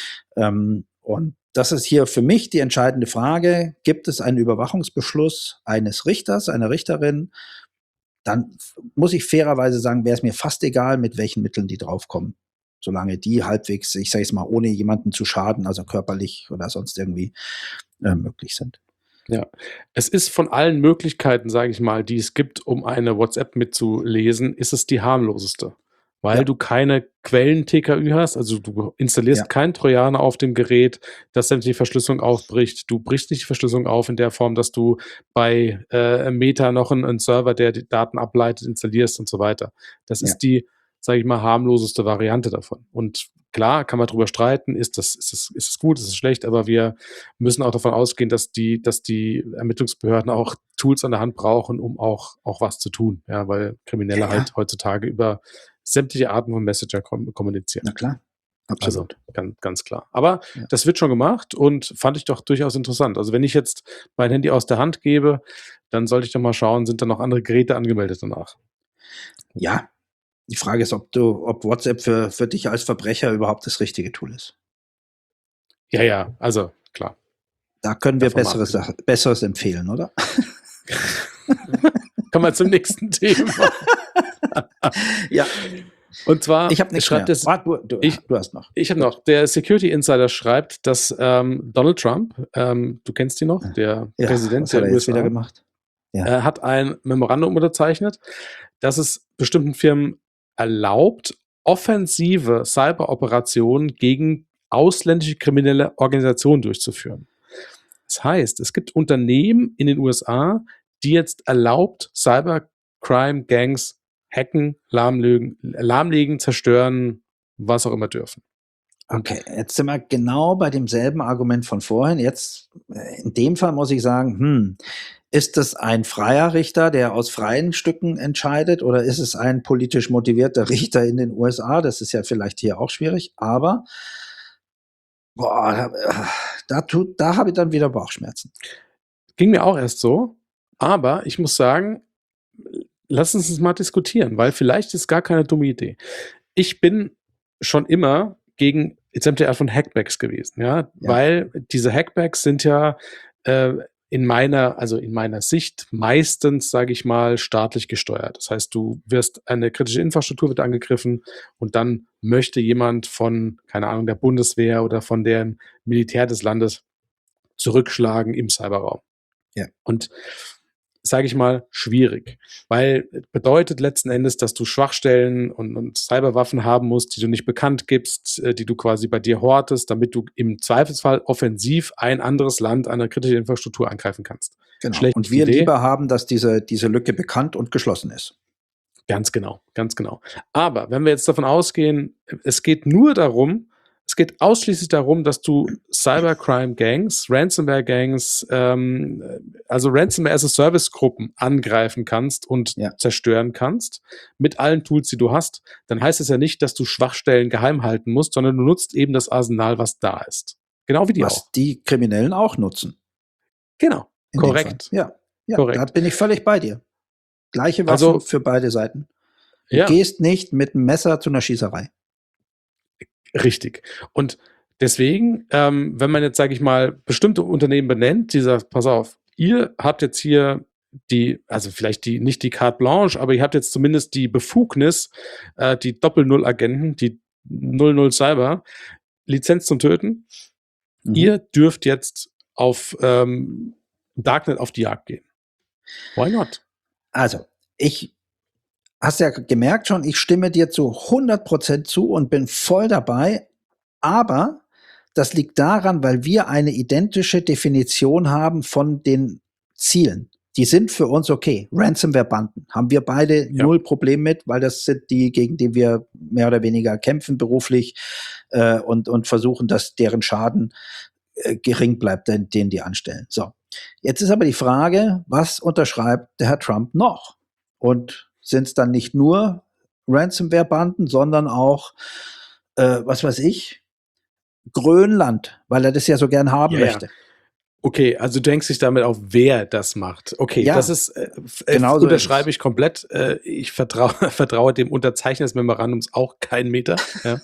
Und das ist hier für mich die entscheidende Frage. Gibt es einen Überwachungsbeschluss eines Richters, einer Richterin? Dann muss ich fairerweise sagen, wäre es mir fast egal, mit welchen Mitteln die draufkommen. Solange die halbwegs, ich sage es mal, ohne jemanden zu schaden, also körperlich oder sonst irgendwie möglich sind. Ja, es ist von allen Möglichkeiten, sage ich mal, die es gibt, um eine WhatsApp mitzulesen, ist es die harmloseste. Weil Ja. du keine Quellen-TKÜ hast, also du installierst Ja. keinen Trojaner auf dem Gerät, dass sämtliche Verschlüsselung aufbricht. Du brichst nicht die Verschlüsselung auf in der Form, dass du bei Meta noch einen Server, der die Daten ableitet, installierst und so weiter. Das Ja. ist die, sage ich mal, harmloseste Variante davon. Und klar, kann man drüber streiten, ist das gut, ist es schlecht, aber wir müssen auch davon ausgehen, dass die Ermittlungsbehörden auch Tools an der Hand brauchen, um auch was zu tun. Ja, weil Kriminelle Ja. halt heutzutage über sämtliche Arten von Messenger kommunizieren. Na klar, absolut. Also ganz klar. Aber Ja. das wird schon gemacht und fand ich doch durchaus interessant. Also wenn ich jetzt mein Handy aus der Hand gebe, dann sollte ich doch mal schauen, sind da noch andere Geräte angemeldet danach? Ja, die Frage ist, ob WhatsApp für dich als Verbrecher überhaupt das richtige Tool ist. Ja, also klar. Da können wir Davon Besseres empfehlen, oder? Kommen wir zum nächsten Thema. Ja. Und zwar Ich habe nichts mehr. schreibt es, Du hast noch. ich habe noch, der Security Insider schreibt, dass Donald Trump, du kennst ihn noch, der Präsident was hat der er jetzt USA, wieder gemacht? Ja. hat ein Memorandum unterzeichnet, dass es bestimmten Firmen erlaubt, offensive Cyberoperationen gegen ausländische kriminelle Organisationen durchzuführen. Das heißt, es gibt Unternehmen in den USA, die jetzt erlaubt, Cybercrime-Gangs hacken, lahmlegen, zerstören, was auch immer dürfen. Okay, jetzt sind wir genau bei demselben Argument von vorhin. Jetzt, in dem Fall muss ich sagen, ist das ein freier Richter, der aus freien Stücken entscheidet, oder ist es ein politisch motivierter Richter in den USA? Das ist ja vielleicht hier auch schwierig, aber da habe ich dann wieder Bauchschmerzen. Ging mir auch erst so, aber ich muss sagen, lass uns es mal diskutieren, weil vielleicht ist gar keine dumme Idee. Ich bin schon immer gegen sämtliche Art von Hackbacks gewesen, ja, weil diese Hackbacks sind ja in meiner Sicht meistens, sage ich mal, staatlich gesteuert. Das heißt, eine kritische Infrastruktur wird angegriffen und dann möchte jemand von, keine Ahnung, der Bundeswehr oder von dem Militär des Landes zurückschlagen im Cyberraum. Ja. Und sage ich mal, schwierig, weil bedeutet letzten Endes, dass du Schwachstellen und Cyberwaffen haben musst, die du nicht bekannt gibst, die du quasi bei dir hortest, damit du im Zweifelsfall offensiv ein anderes Land an der kritischen Infrastruktur angreifen kannst. Genau. Schlechte Und wir Idee. lieber haben, dass diese Lücke bekannt und geschlossen ist. Ganz genau, ganz genau. Aber wenn wir jetzt davon ausgehen, es geht ausschließlich darum, dass du Cybercrime-Gangs, Ransomware-Gangs, also Ransomware-as-a-Service-Gruppen angreifen kannst und zerstören kannst, mit allen Tools, die du hast, dann heißt es ja nicht, dass du Schwachstellen geheim halten musst, sondern du nutzt eben das Arsenal, was da ist. Genau wie die auch. Was die Kriminellen auch nutzen. Genau, korrekt. Ja, korrekt. Da bin ich völlig bei dir. Gleiche Waffen für beide Seiten. Du gehst nicht mit einem Messer zu einer Schießerei. Richtig. Und deswegen, wenn man jetzt, sage ich mal, bestimmte Unternehmen benennt, die sagt, pass auf, ihr habt jetzt hier also vielleicht nicht die Carte Blanche, aber ihr habt jetzt zumindest die Befugnis, die Doppel-Null-Agenten, die 00 Cyber, Lizenz zum Töten. Ihr dürft jetzt auf Darknet auf die Jagd gehen. Why not? Also, hast ja gemerkt schon, ich stimme dir zu 100% zu und bin voll dabei, aber das liegt daran, weil wir eine identische Definition haben von den Zielen. Die sind für uns okay. Ransomware-Banden haben wir beide null Problem mit, weil das sind die, gegen die wir mehr oder weniger kämpfen beruflich und versuchen, dass deren Schaden gering bleibt, den die anstellen. So, jetzt ist aber die Frage, was unterschreibt der Herr Trump noch? Und sind es dann nicht nur Ransomware-Banden, sondern auch, was weiß ich, Grönland, weil er das ja so gern haben möchte. Okay, also du denkst dich damit auf, wer das macht. Okay, das ist, genau so unterschreibe ich komplett. Ich vertraue dem Unterzeichner des Memorandums auch keinen Meter. Ja.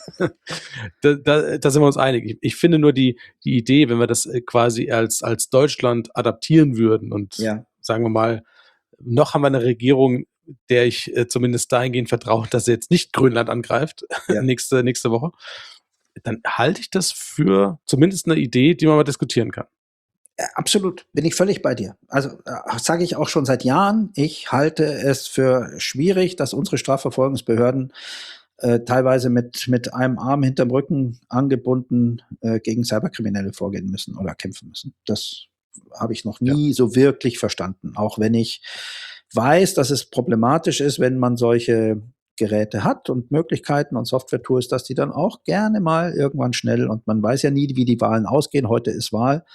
Da sind wir uns einig. Ich finde nur die Idee, wenn wir das quasi als Deutschland adaptieren würden und sagen wir mal, noch haben wir eine Regierung, der ich zumindest dahingehend vertraue, dass er jetzt nicht Grönland angreift nächste Woche, dann halte ich das für zumindest eine Idee, die man mal diskutieren kann. Absolut, bin ich völlig bei dir. Also sage ich auch schon seit Jahren, ich halte es für schwierig, dass unsere Strafverfolgungsbehörden teilweise mit einem Arm hinterm Rücken angebunden gegen Cyberkriminelle vorgehen müssen oder kämpfen müssen. Das habe ich noch nie so wirklich verstanden. Auch wenn ich weiß, dass es problematisch ist, wenn man solche Geräte hat und Möglichkeiten und Software-Tools, dass die dann auch gerne mal irgendwann schnell, und man weiß ja nie, wie die Wahlen ausgehen, heute ist Wahl,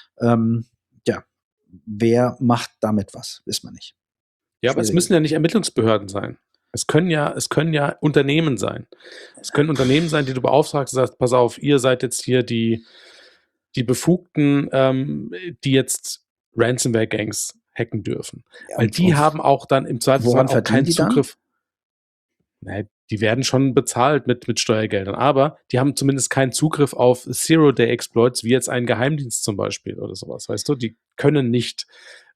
ja, wer macht damit was, wissen wir nicht. Ja, aber es müssen ja nicht Ermittlungsbehörden sein. Es können ja Unternehmen sein. Es können Unternehmen sein, die du beauftragst und sagst, pass auf, ihr seid jetzt hier die Befugten, die jetzt Ransomware-Gangs hacken dürfen. Ja, weil die haben auch dann im Zweifelsfall auch keinen Zugriff. Naja, die werden schon bezahlt mit Steuergeldern, aber die haben zumindest keinen Zugriff auf Zero-Day-Exploits, wie jetzt ein Geheimdienst zum Beispiel oder sowas, weißt du? Die können nicht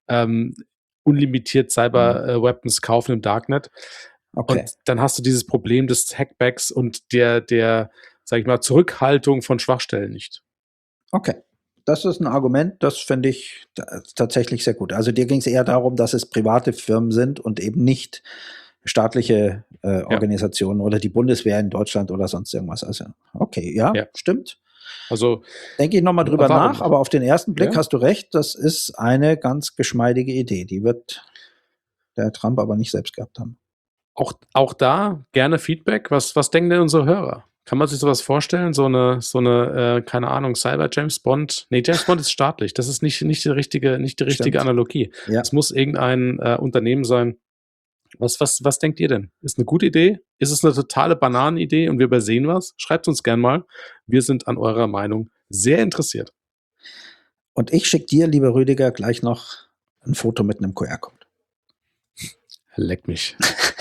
unlimitiert Cyber-Weapons kaufen im Darknet. Okay. Und dann hast du dieses Problem des Hackbacks und der, sag ich mal, Zurückhaltung von Schwachstellen nicht. Okay. Das ist ein Argument, das finde ich tatsächlich sehr gut. Also dir ging es eher darum, dass es private Firmen sind und eben nicht staatliche Organisationen oder die Bundeswehr in Deutschland oder sonst irgendwas. Also, okay, ja. Stimmt. Also denke ich nochmal drüber nach, aber auf den ersten Blick hast du recht, das ist eine ganz geschmeidige Idee. Die wird der Trump aber nicht selbst gehabt haben. Auch da gerne Feedback. Was denken denn unsere Hörer? Kann man sich sowas vorstellen? So eine keine Ahnung, Cyber-James Bond? Nee, James Bond ist staatlich. Das ist nicht die richtige Analogie. Es muss irgendein Unternehmen sein. Was denkt ihr denn? Ist eine gute Idee? Ist es eine totale Bananenidee und wir übersehen was? Schreibt uns gern mal. Wir sind an eurer Meinung sehr interessiert. Und ich schicke dir, lieber Rüdiger, gleich noch ein Foto mit einem QR-Code. Leck mich.